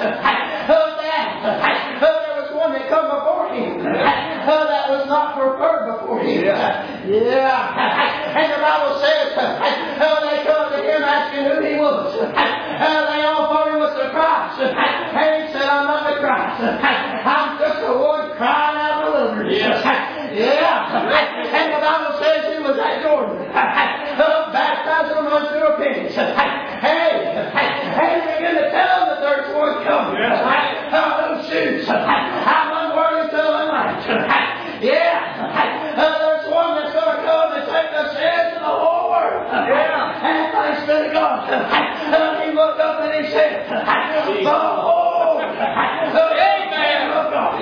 That there was one that come before him. That was not preferred before him. Yeah. And the Bible says they come to him asking who he was. They all thought he was the Christ. And he said, I'm not the Christ. I'm just the one crying out of the wilderness. Yeah. And the Bible says he was at Jordan. Baptizing them unto repentance. Hey, begin to tell them that there's one coming. Those shoes. I'm unworthy to the light. There's one that's going to come and take the sins of the whole world. And thanks be to God. He looked up and he said, behold, amen of God.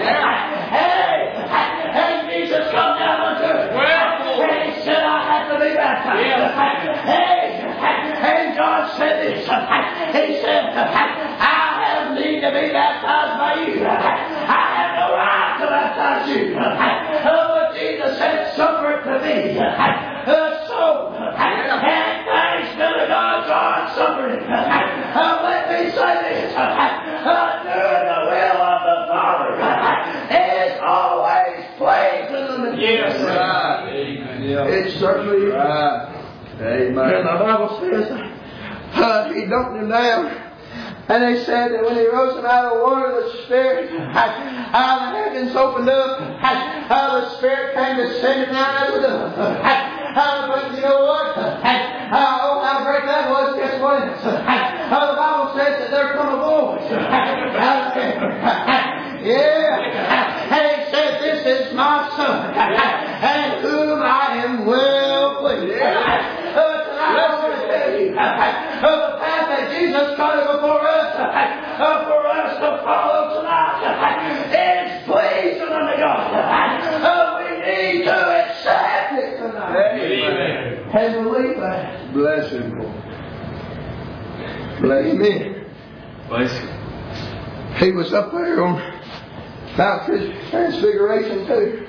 And Jesus come down unto it. And he said, I have to be baptized. And God said this. He said, I have need to be baptized by you. I have no right to baptize you. But Jesus said, suffer it to be. And thanks be to God, God suffered it. Let me say this. Doing the will of the Father is always pleasing. Yes, right. Amen. It certainly is. Right. Amen. And the Bible says, he dumped him down. And they said that when he rose him out of the water, the Spirit, the heavens opened up. The Spirit came descending down as a dove. But you know what? Oh, how great that was. Guess what it is? The Bible says that there come a voice out of heaven. And he said, this is my Son, and whom I am well pleased. I want to tell you, the path that Jesus started before us, for us to follow tonight, is pleasing unto God. We need to accept it tonight. Amen. And believe that. Bless him, Lord. Amen. Bless him. He was up there on Mount Transfiguration too.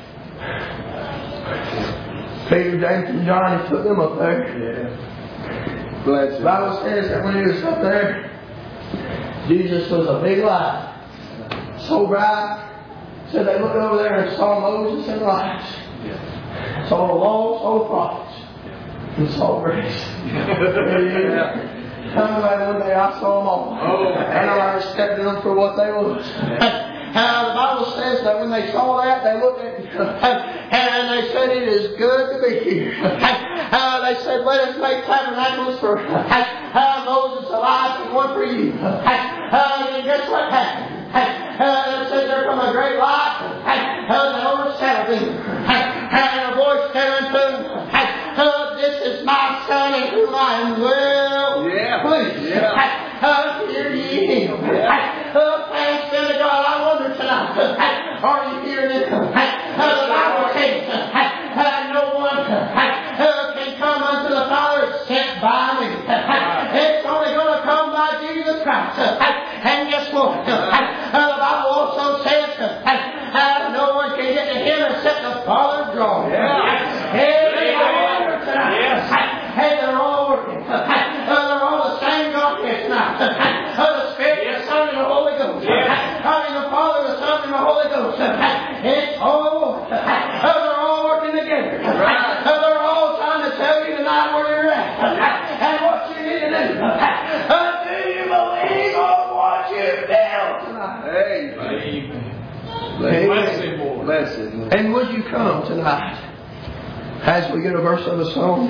Peter, James, and John, he took them up there. Yeah. Bless him. The Bible says that when he was up there, Jesus was a big light. So bright. So they looked over there and saw Moses and Elijah. Yeah. Saw the law, saw the prophets. And saw grace. Yeah. One day I saw them all. And I accepted them for what they was. The Bible says that when they saw that, they looked at and they said, it is good to be here. They said, let us make tabernacles for Moses, Elijah, and one for you. And guess what happened? It said there come a great light that overshadowed them. And a voice came unto them, this is my Son in whom I am well pleased. Hear ye him. Thanks be to God. I wonder tonight, are you hearing it? The Bible says, no one can come unto the Father except by me. It's only going to come by Jesus Christ. And guess what? The Bible also says, no one can get to him except the Father draws. Hey, I wonder tonight. Hey, they're all working. They're all the same Godhead tonight. The Spirit, the Son, and the Holy Ghost. The Father, the Son, and the Holy Ghost. It's all. They're all working together. They're all trying to tell you tonight where you're at and what you need to do. Do you believe on what you feel tonight? Amen. Bless him. And would you come tonight as we get a verse of a song?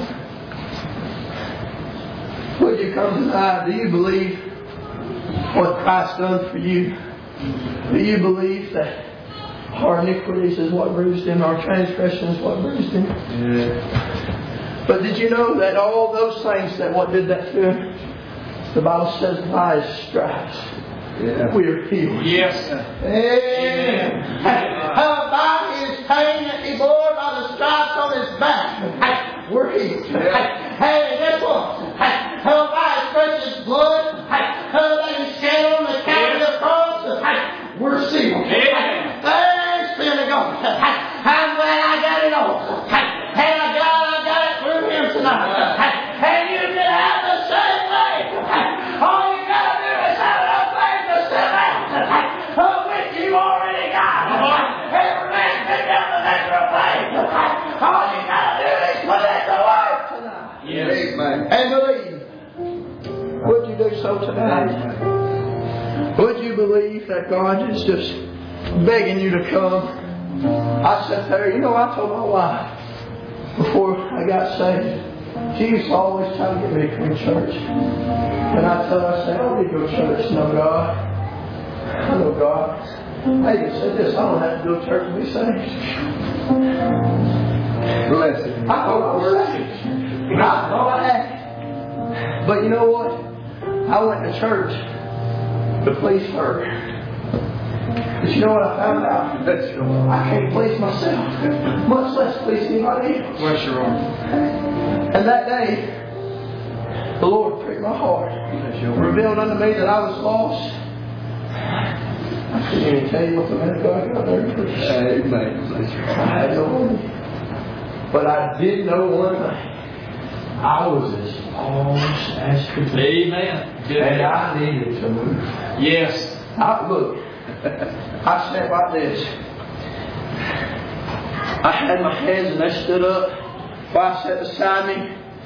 Would you come tonight? Do you believe what Christ done for you? Do you believe that our iniquities is what bruised him, our transgression is what bruised him? Yeah. But did you know that all those things that what did that to him? The Bible says by His stripes we are healed. Yes. Amen. By His pain that He bore, by the stripes on His back, we're healed. Hey, guess what? By His precious blood that He shed on the Calvary cross, we're sealed. Thanks be to God. I'm glad I got it all. And I got it through Him tonight. And you can have the same thing. All you got to do is have enough faith to step out of which you already got. Every man pick up the extra faith. All you got to do is put it to work tonight. Yes. And believe. Would you do so tonight? Would you believe that God is just begging you to come? I sat there, I told my wife before I got saved, she used to always try to get me to come to church. And I told her, I said, I don't need to go to church. No, God. I know God. I even said this, I don't have to go to church to be saved. Bless it. I thought I was saved. I thought I had. But you know what? I went to church to please her. But you know what I found out? I can't please myself, much less please anybody else. Bless your arm. And that day, the Lord pricked my heart, revealed unto me that I was lost. I couldn't even tell you what the man of God got there to preach. I had no money. But I did know one thing. I was as lost as could be. Amen. And I needed to move. Yes. Look, I sat like this. I had my hands and they stood up. Wife sat beside me.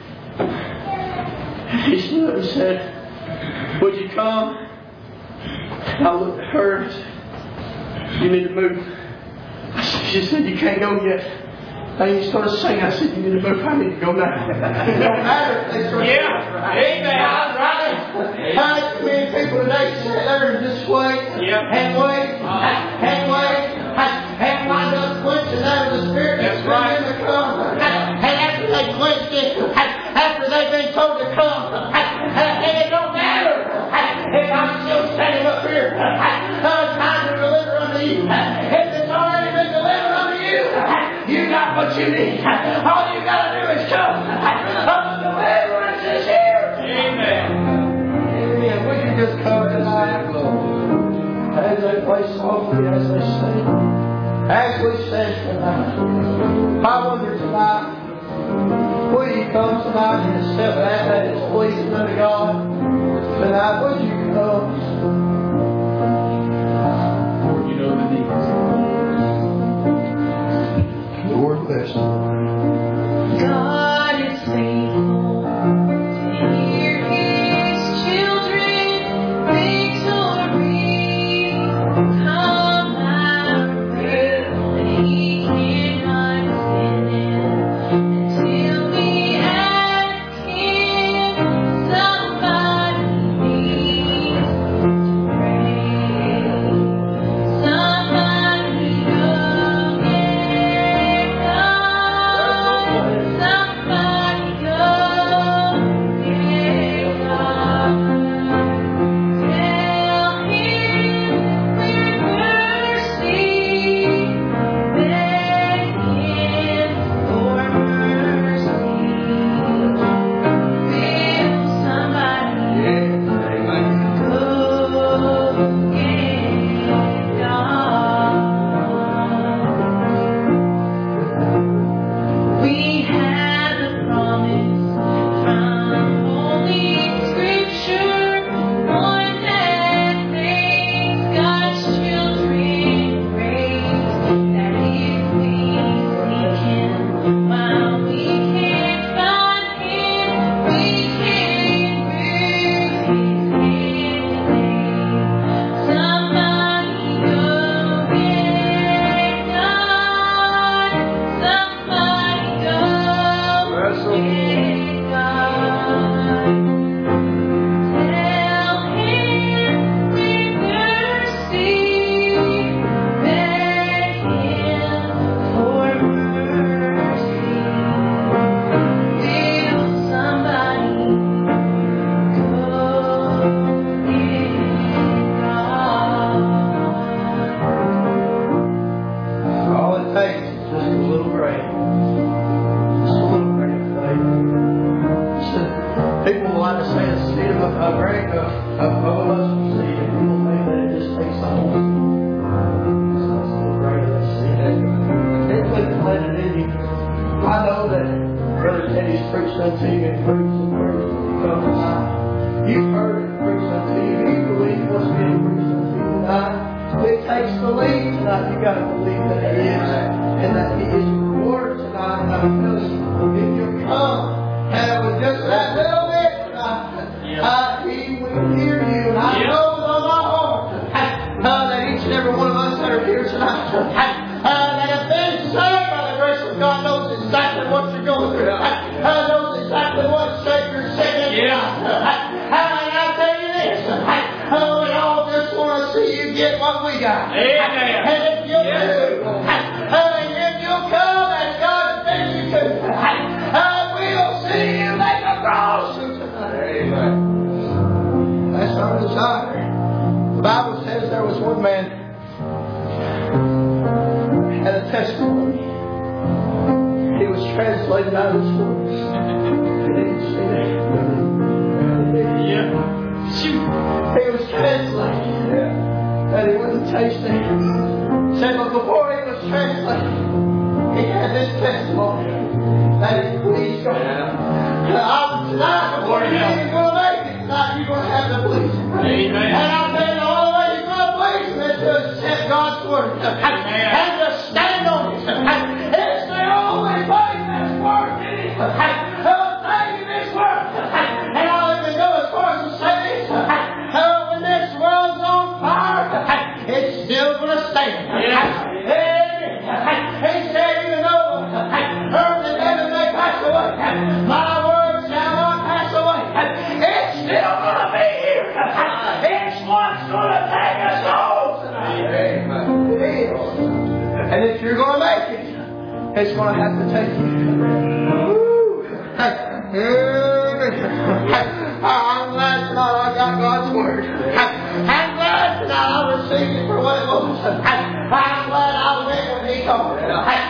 He stood and said, would you come? And I looked at her and said, you need to move. She said, you can't go yet. And he started singing. I said, you need to move. I need to go now. It don't matter. Yeah. Amen. How many people today sit there and just wait and wait and wait and wind up quenching out of the Spirit That's right. to come. And after they quenched it, after they've been told to come, and it don't matter if I'm still standing up here, time to deliver unto you. If it's already been delivered unto you, you got what you need. All you got to do is come. Deliverance is here. Amen. Amen. We can just come tonight, as they play softly, as they sing, as we sing tonight. I wonder tonight, will you come tonight and accept that is pleasing unto God? Tonight, would you come? Lord, you know the needs. Lord bless you. God is faithful to hear His children victory come our way. He cannot stand until we ask Him. Somebody that have been saved by the grace of God knows exactly what you're going through. Knows exactly what shape you're sitting in. And I tell you this, we all just want to see you get what we got. Amen. And if you do, and if you'll come as God sent you to, we'll see you make a cross. Amen. That's our desire. The Bible says there was one man had a testimony. He was translated out of his words. He didn't see that. He was translated. That he wasn't tasting. Said, but before he was translated, he had this testimony that he pleased God. Tonight, before you're going to make it, tonight you're going to have to please Him. Amen. And I'm saying the only way you're going to please Him is to accept God's Word. And to stand on it. It's the only thing that's worth it. Taking this Word. And I'll even go as far as to say this. When this world's on fire, it's still going to stand. He said, even though earth and heaven may pass away, my word shall not pass away. It's still going to be here. It's what's going to take us home tonight. It is. And if you're going to make it, it's going to have to take you. I'm glad tonight I got God's Word. I'm glad tonight I received it for what it was. I'm glad I went when He told me.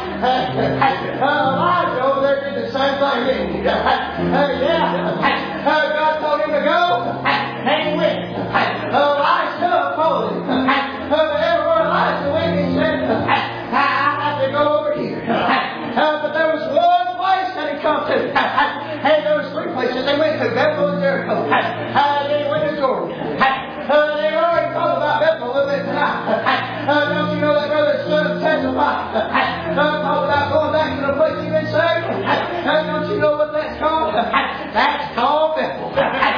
Elijah over there did the same thing, didn't he? God told him to go, and he went. Elisha followed him. But everywhere Elijah went, he said, I have to go over here. But there was one place that he come to. And there was three places. They went to Bethel and Jericho. They went to Jordan. They already talked about Bethel a little bit tonight. Don't you know that brother stood and testified? Talk about going back to the place you've been saved. Don't you know what that's called? That's called Bethel.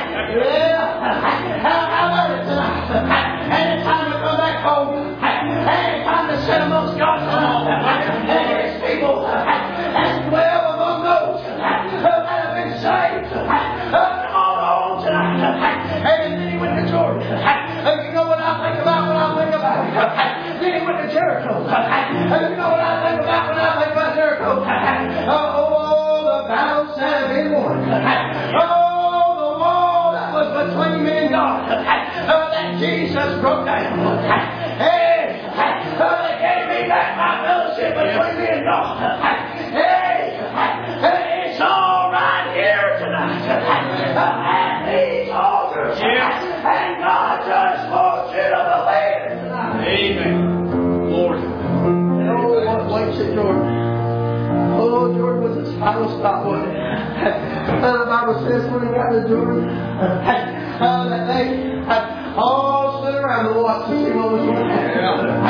How about it tonight? Anytime we come back home, anytime to sit amongst God's and His people, and dwell among those that have been saved. Come on home tonight. And then he went to Jordan. You know what I think about when I think about it? Then he went to Jericho. You know what I think about when I think about Jericho? Oh, the battles that have been won. Oh, the wall that was between me and God. That Jesus broke down. Hey, they gave me back my fellowship between me and God. Hey, it's all right here tonight. At these altars. And God just wants you to believe it tonight. Amen. Lord. And oh, what waits at Jordan. Oh, Jordan was his final stop, wasn't it? The Bible says when he got to Jordan, that they all stood around to watch to see what was going to happen.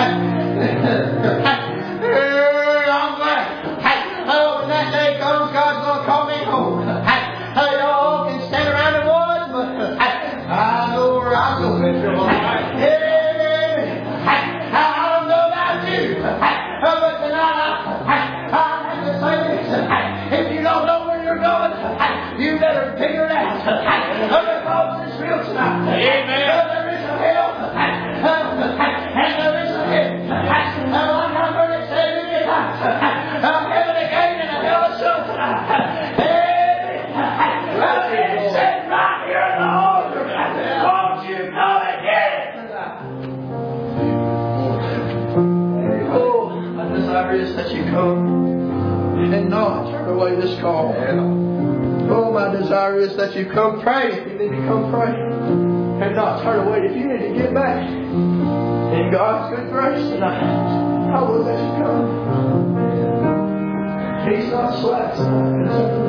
I'm glad. When that day comes, God's going to call me home. Y'all can stand around and watch, but I know where I'm going. I don't know about you, but tonight I have to say this. If you don't know where you're going, you better figure it out. Because it's real tonight. Amen. There is a hell, and there is a heaven. Like I've heard it said many times, heaven again and a hell is shut tonight. It's said right here in the altar. Won't you come and get it? Oh, my desire is that you come and not turn away this call. Oh, my desire is that you come pray if you need to come pray. And not turn away if you need to get back. In God's good grace tonight, I will let you come. He's not slack tonight.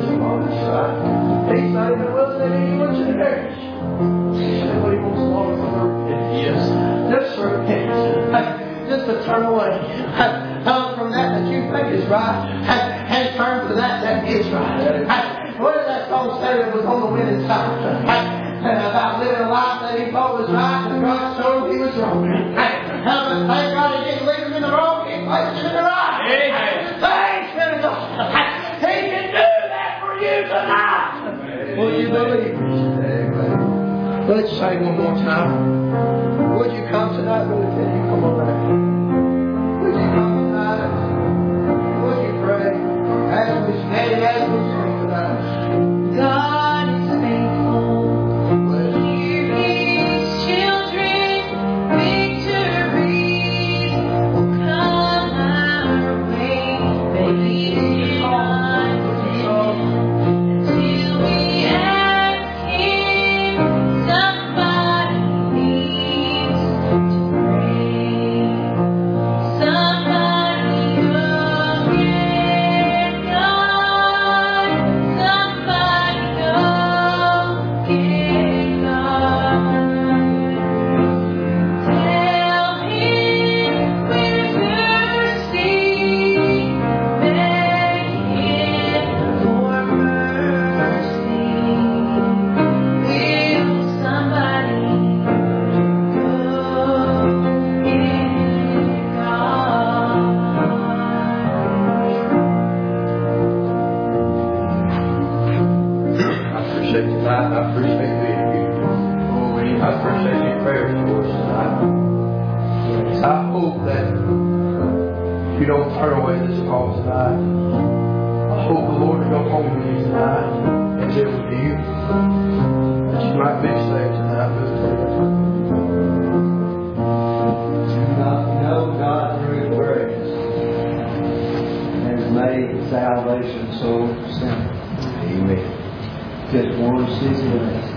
He's not even willing that anyone should perish. But He wants long for repentance. Yes. Just for repentance. Just to turn away from that you think is right and turn to that is right. What did that song say that was on the winning side? About living a life that he thought was right and God showed he was wrong. But thank God He didn't leave him in the wrong. He places in your life. Amen. Thanks be to God. He can do that for you tonight. Will you believe? Amen. Let's sing one more time. Would you come tonight, Brother Teddy? Come on back. Would you come tonight? Would you pray? As we stand, as we sing tonight. God is faithful. Hear His children. Victory will come our way. Maybe it's not until we ask Him. Somebody needs to pray. Somebody go get God. Somebody go get God. Tell Him with mercy, beg Him for mercy. Will somebody go get God? I appreciate you tonight. I appreciate being here. I appreciate your prayers for us tonight. I hope that you don't turn away this call tonight. I hope the Lord will go home with you tonight and live with you. That you might be saved tonight. Know God through His grace has made salvation so simple. Amen. Just one situation.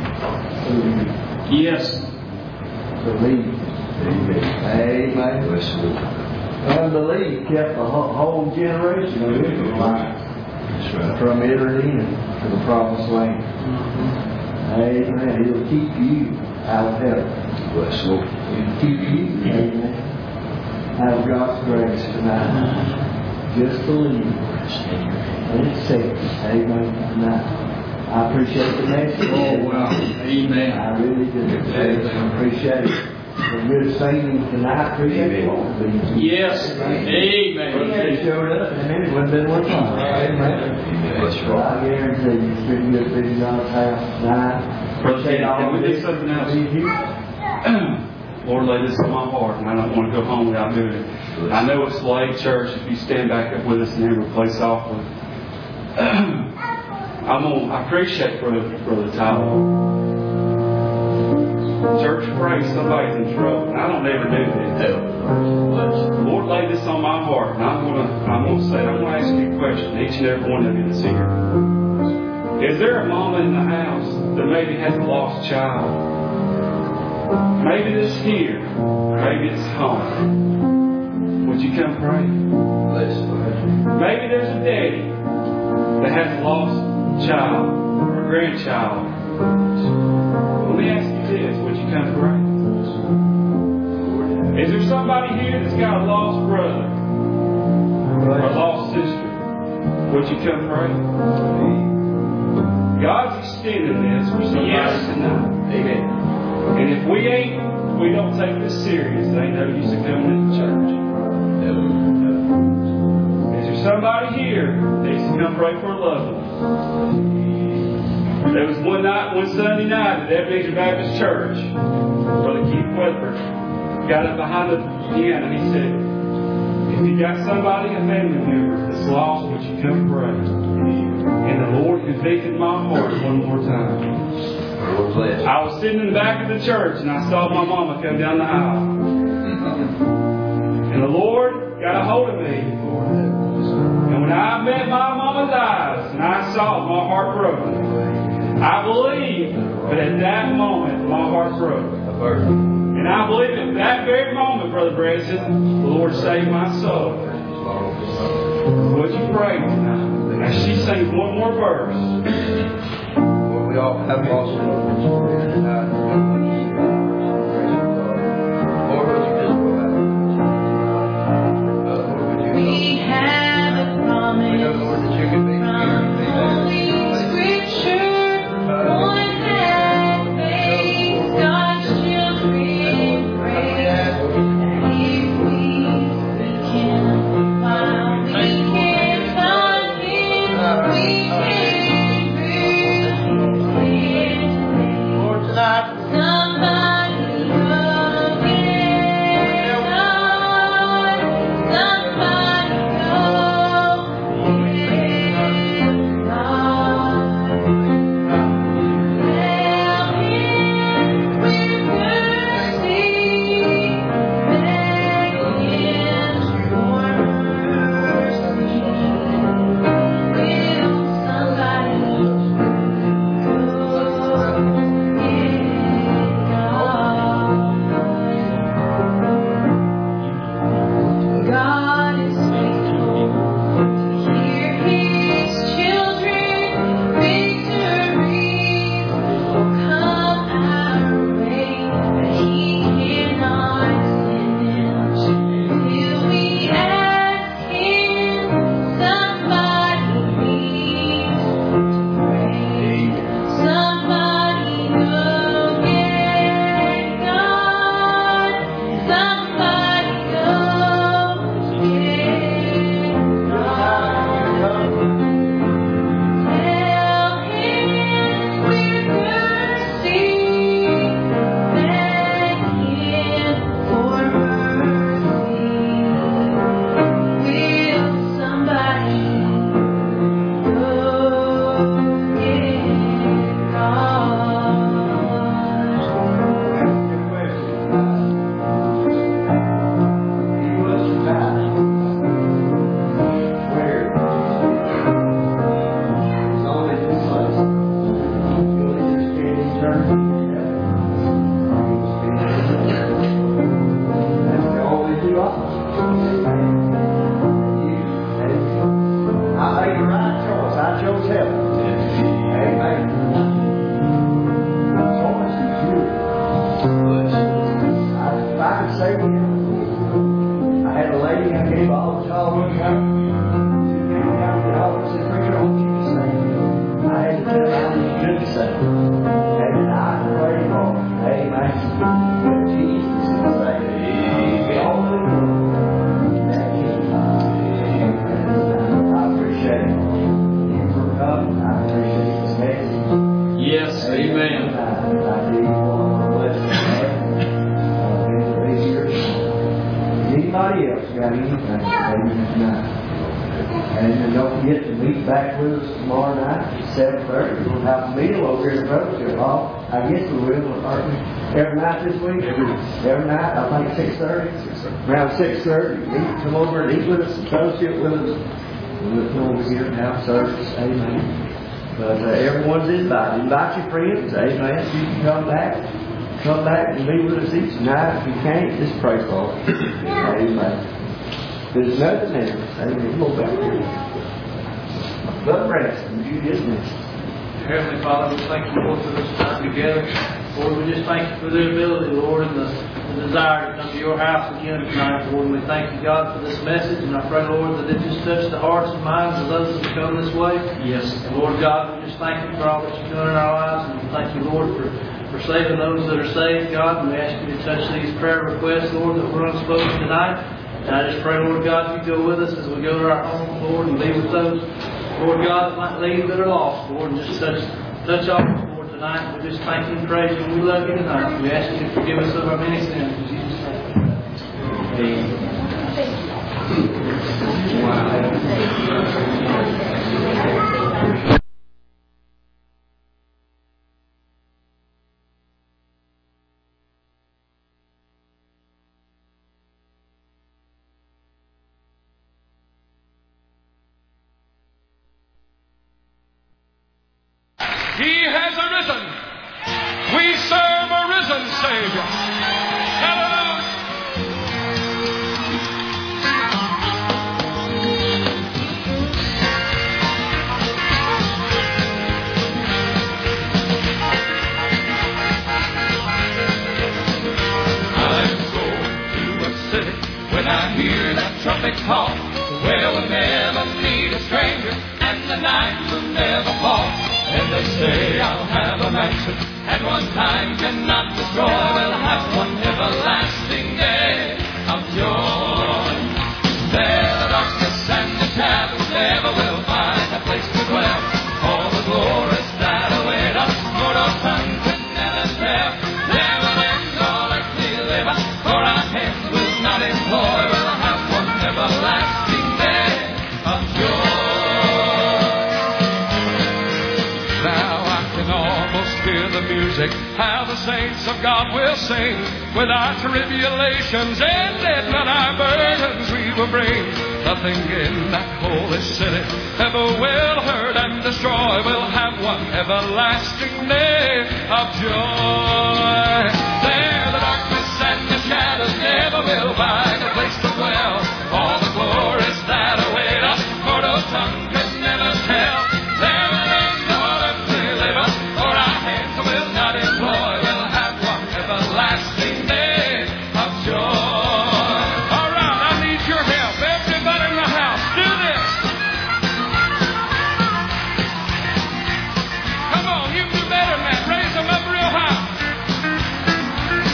Yes. Believe. Amen. Amen. Unbelief kept the whole generation of Israelites from entering into the promised land. Amen. He'll keep you out of heaven. He'll keep you, amen, out of God's grace tonight. Just believe. And it's safe. Amen. Tonight. I appreciate the message. Oh, wow. Amen. I really do. I appreciate it. The good singing tonight. Appreciate it. Yes. He Amen. had showed up and it wouldn't have been one time. Amen. But I guarantee you it's pretty good to be in God's house tonight. Brother, can we do something else? Lord, lay this on my heart, and I don't want to go home without doing it. I know it's late, church. If you stand back up with us and then we'll play softly. I appreciate Brother Tyler. Church, pray somebody's in trouble. And I don't ever do this. Lord, lay this on my heart, and I'm gonna say, I'm gonna ask you a question. Each and every one of you that's here. Is there a mama in the house that maybe has a lost child? Maybe it's here, maybe it's home. Would you come pray? Maybe there's a daddy that has a lost child or a grandchild. Let me ask you this, would you come pray? Is there somebody here that's got a lost brother or a lost sister? Would you come pray? God's extending this for somebody tonight. Amen. And if we don't take this serious, they know you to come to church. Is there somebody here that needs to come pray for a loved one? There was one Sunday night at Ebenezer Baptist Church. Brother Keith Weatherford got up behind the piano and he said, if you got somebody, a family member that's lost, would you come pray? And the Lord convicted my heart one more time. I was sitting in the back of the church and I saw my mama come down the aisle. And the Lord got a hold of me. And when I met my mama's eyes and I saw my heart broken, I believe that at that moment my heart broke. And I believe at that very moment, Brother Branson, the Lord saved my soul. Would you pray tonight? As she sings one more verse. We all have lost loved ones tonight. Lord, would you just go out? Lord, would you We have a promise. We know, Lord, that you can be Holy Scripture, one that makes God's children pray. And if we can Yes, amen. Anybody else got anything? And don't forget to meet back with us tomorrow night at 7:30. We'll have a meal over here in the Fellowship Hall. I guess we will, aren't we? Every night this week? Every night, I think 6:30? Around 6:30. Come over and eat with us and fellowship with us. We'll come over here and have service. Amen. But everyone's invited. Invite your friends. Amen. You can come back. Come back and be with us each night. If you can't, just pray for it. Amen. There's nothing else. Amen. Go back here. But rest. You just missed. Heavenly Father, we thank you, Lord, for this time together. Lord, we just thank you for the ability, Lord, and the desire to come to your house again tonight, Lord. And we thank you, God, for this message. And I pray, Lord, that it just touch the hearts and minds of those that come this way. Yes. And Lord God, we just thank you for all that you've done in our lives. And we thank you, Lord, for saving those that are saved, God. And we ask you to touch these prayer requests, Lord, that were unspoken tonight. And I just pray, Lord God, you go with us as we go to our homes, Lord, and be with those, Lord God, that might leave that are lost, Lord, and just touch all of us, Lord, tonight. We just thank you and praise you, and we love you tonight. We ask you to forgive us of our many sins. In Jesus' name. He has arisen. We serve a risen Savior. Hallelujah. I'm going to a city when I hear that trumpet call, where we'll never meet a stranger and the night will never fall. And they say I'll have a mansion, and one time cannot destroy. We'll have one everlasting day of joy. There the darkness and the shadows never will find a place to dwell. All the glories that await us, for no sun can never tell. There will end all earthly labor, for our hands will not employ. We'll have one everlasting day of joy. Hear the music, how the saints of God will sing. With our tribulations ended, but our burdens we will bring. Nothing in that holy city ever will hurt and destroy. We'll have one everlasting day of joy. There the darkness and the shadows never will find a place to dwell. All the glories that await us, for no tongue can never tell. There will end all earthly labor, for our hands will not employ. We'll have one everlasting day of joy. All right, I need your help. Everybody in the house, do this. Come on, you can do better than that. Raise them up real high.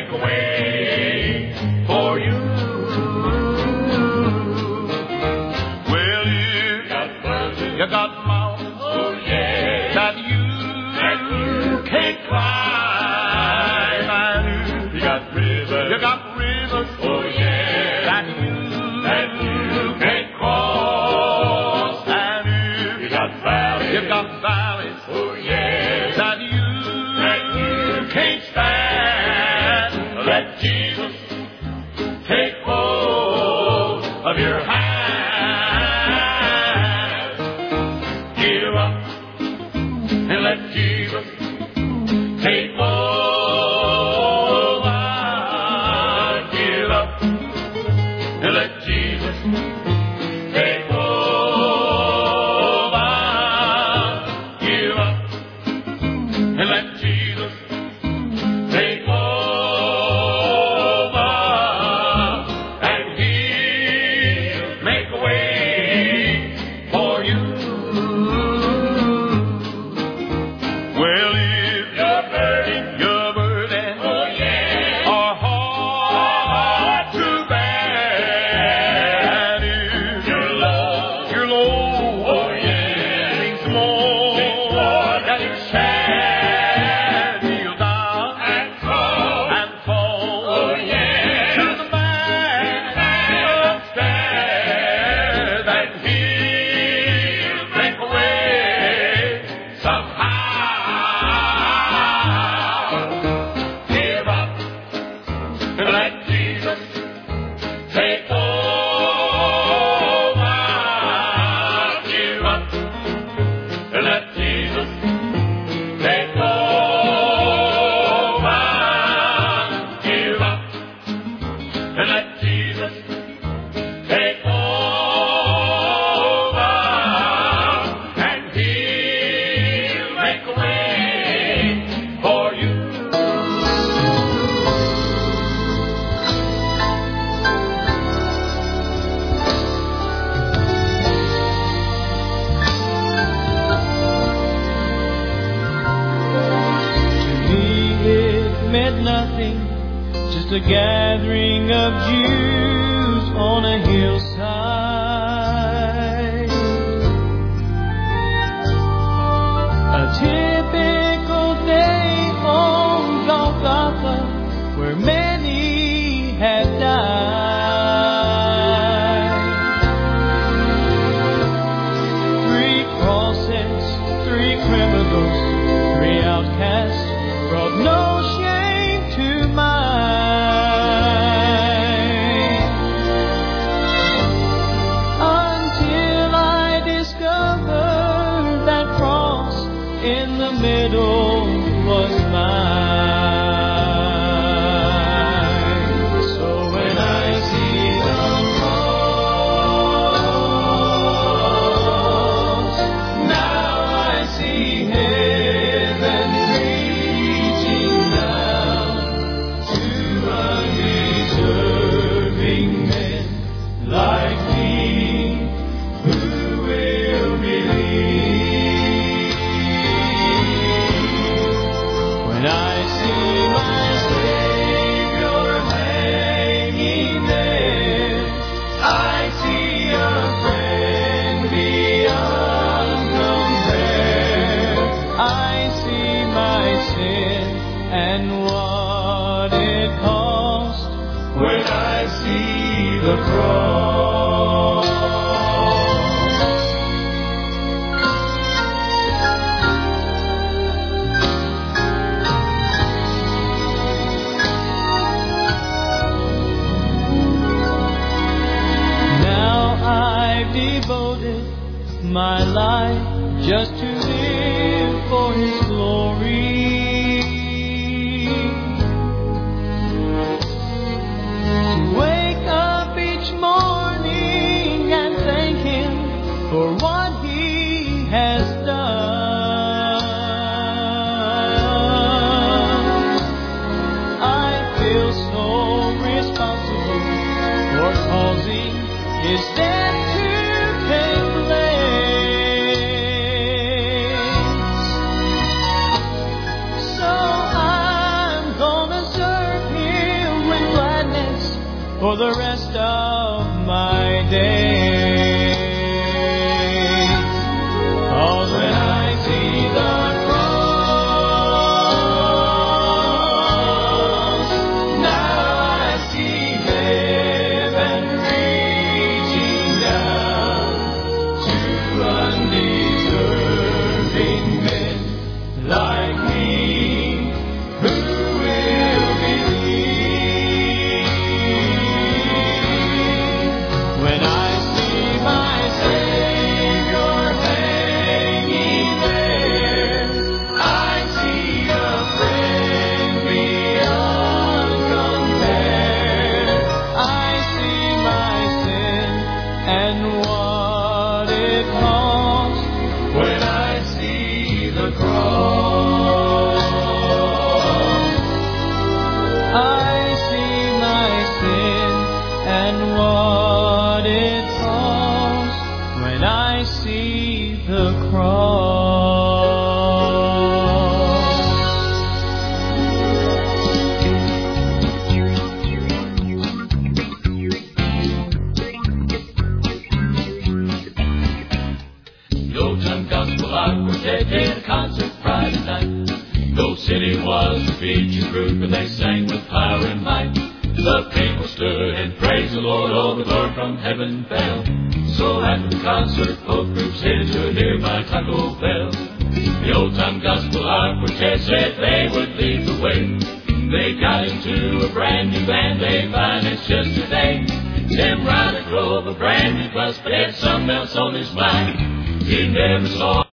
make a way for you. Well, you got mountains, oh yeah, that you can't climb. And you got rivers, oh yeah, that you can't cross. And you got valleys, oh yeah, that you can't stand. Let Jesus take hold of your hand. Give up and let Jesus take over. Give up and let Jesus take over. Give up and let Jesus take over. And He'll make a way for you. Well, if your burden, oh yeah, are hard to bear, and if your load, oh yeah, seems more than you share, kneel down and fall, oh yeah, to the man upstairs, and He'll make a way somehow. Give up and let Jesus take over. Give up and let Jesus take over. Give up and let Jesus take over. And He'll make a way for you. To me it meant nothing, just a gathering of Jews on a hillside. A typical day on Golgotha, where many had died. 3 crosses, 3 criminals, 3 outcasts, brought no shame to mine. Until I discovered that cross in the middle was mine. So when I see the cross, now I see heaven reaching down to undeserving men like me who will believe. When I see my Savior hanging there, I see a friend beyond compare. I see my sin and what it cost when I see the cross. Now I've devoted my life just to live for His glory. To wake up each morning and thank Him for what He has done. I feel so responsible for causing His death to take place. for the rest of my days. 'Cause when I see the cross, now I see heaven reaching down to undeserving men like me, who will believe. When I see my Savior hanging there, I see a friend beyond compare. I see my sin and what it cost when I see the cross. I see my sin and what it cost when I see the cross. The old time gospel art quartet did a concert Friday night. Gold City was the featured group and they sang with power and might. The people stood and praised the Lord, all the glory from heaven fell. So after the concert, both groups headed to a nearby Taco Bell. The old time gospel art quartet said they would lead the way. They got into a brand new band they financed yesterday. Tim Ryder drove a brand new bus, but had something else on his mind. He never saw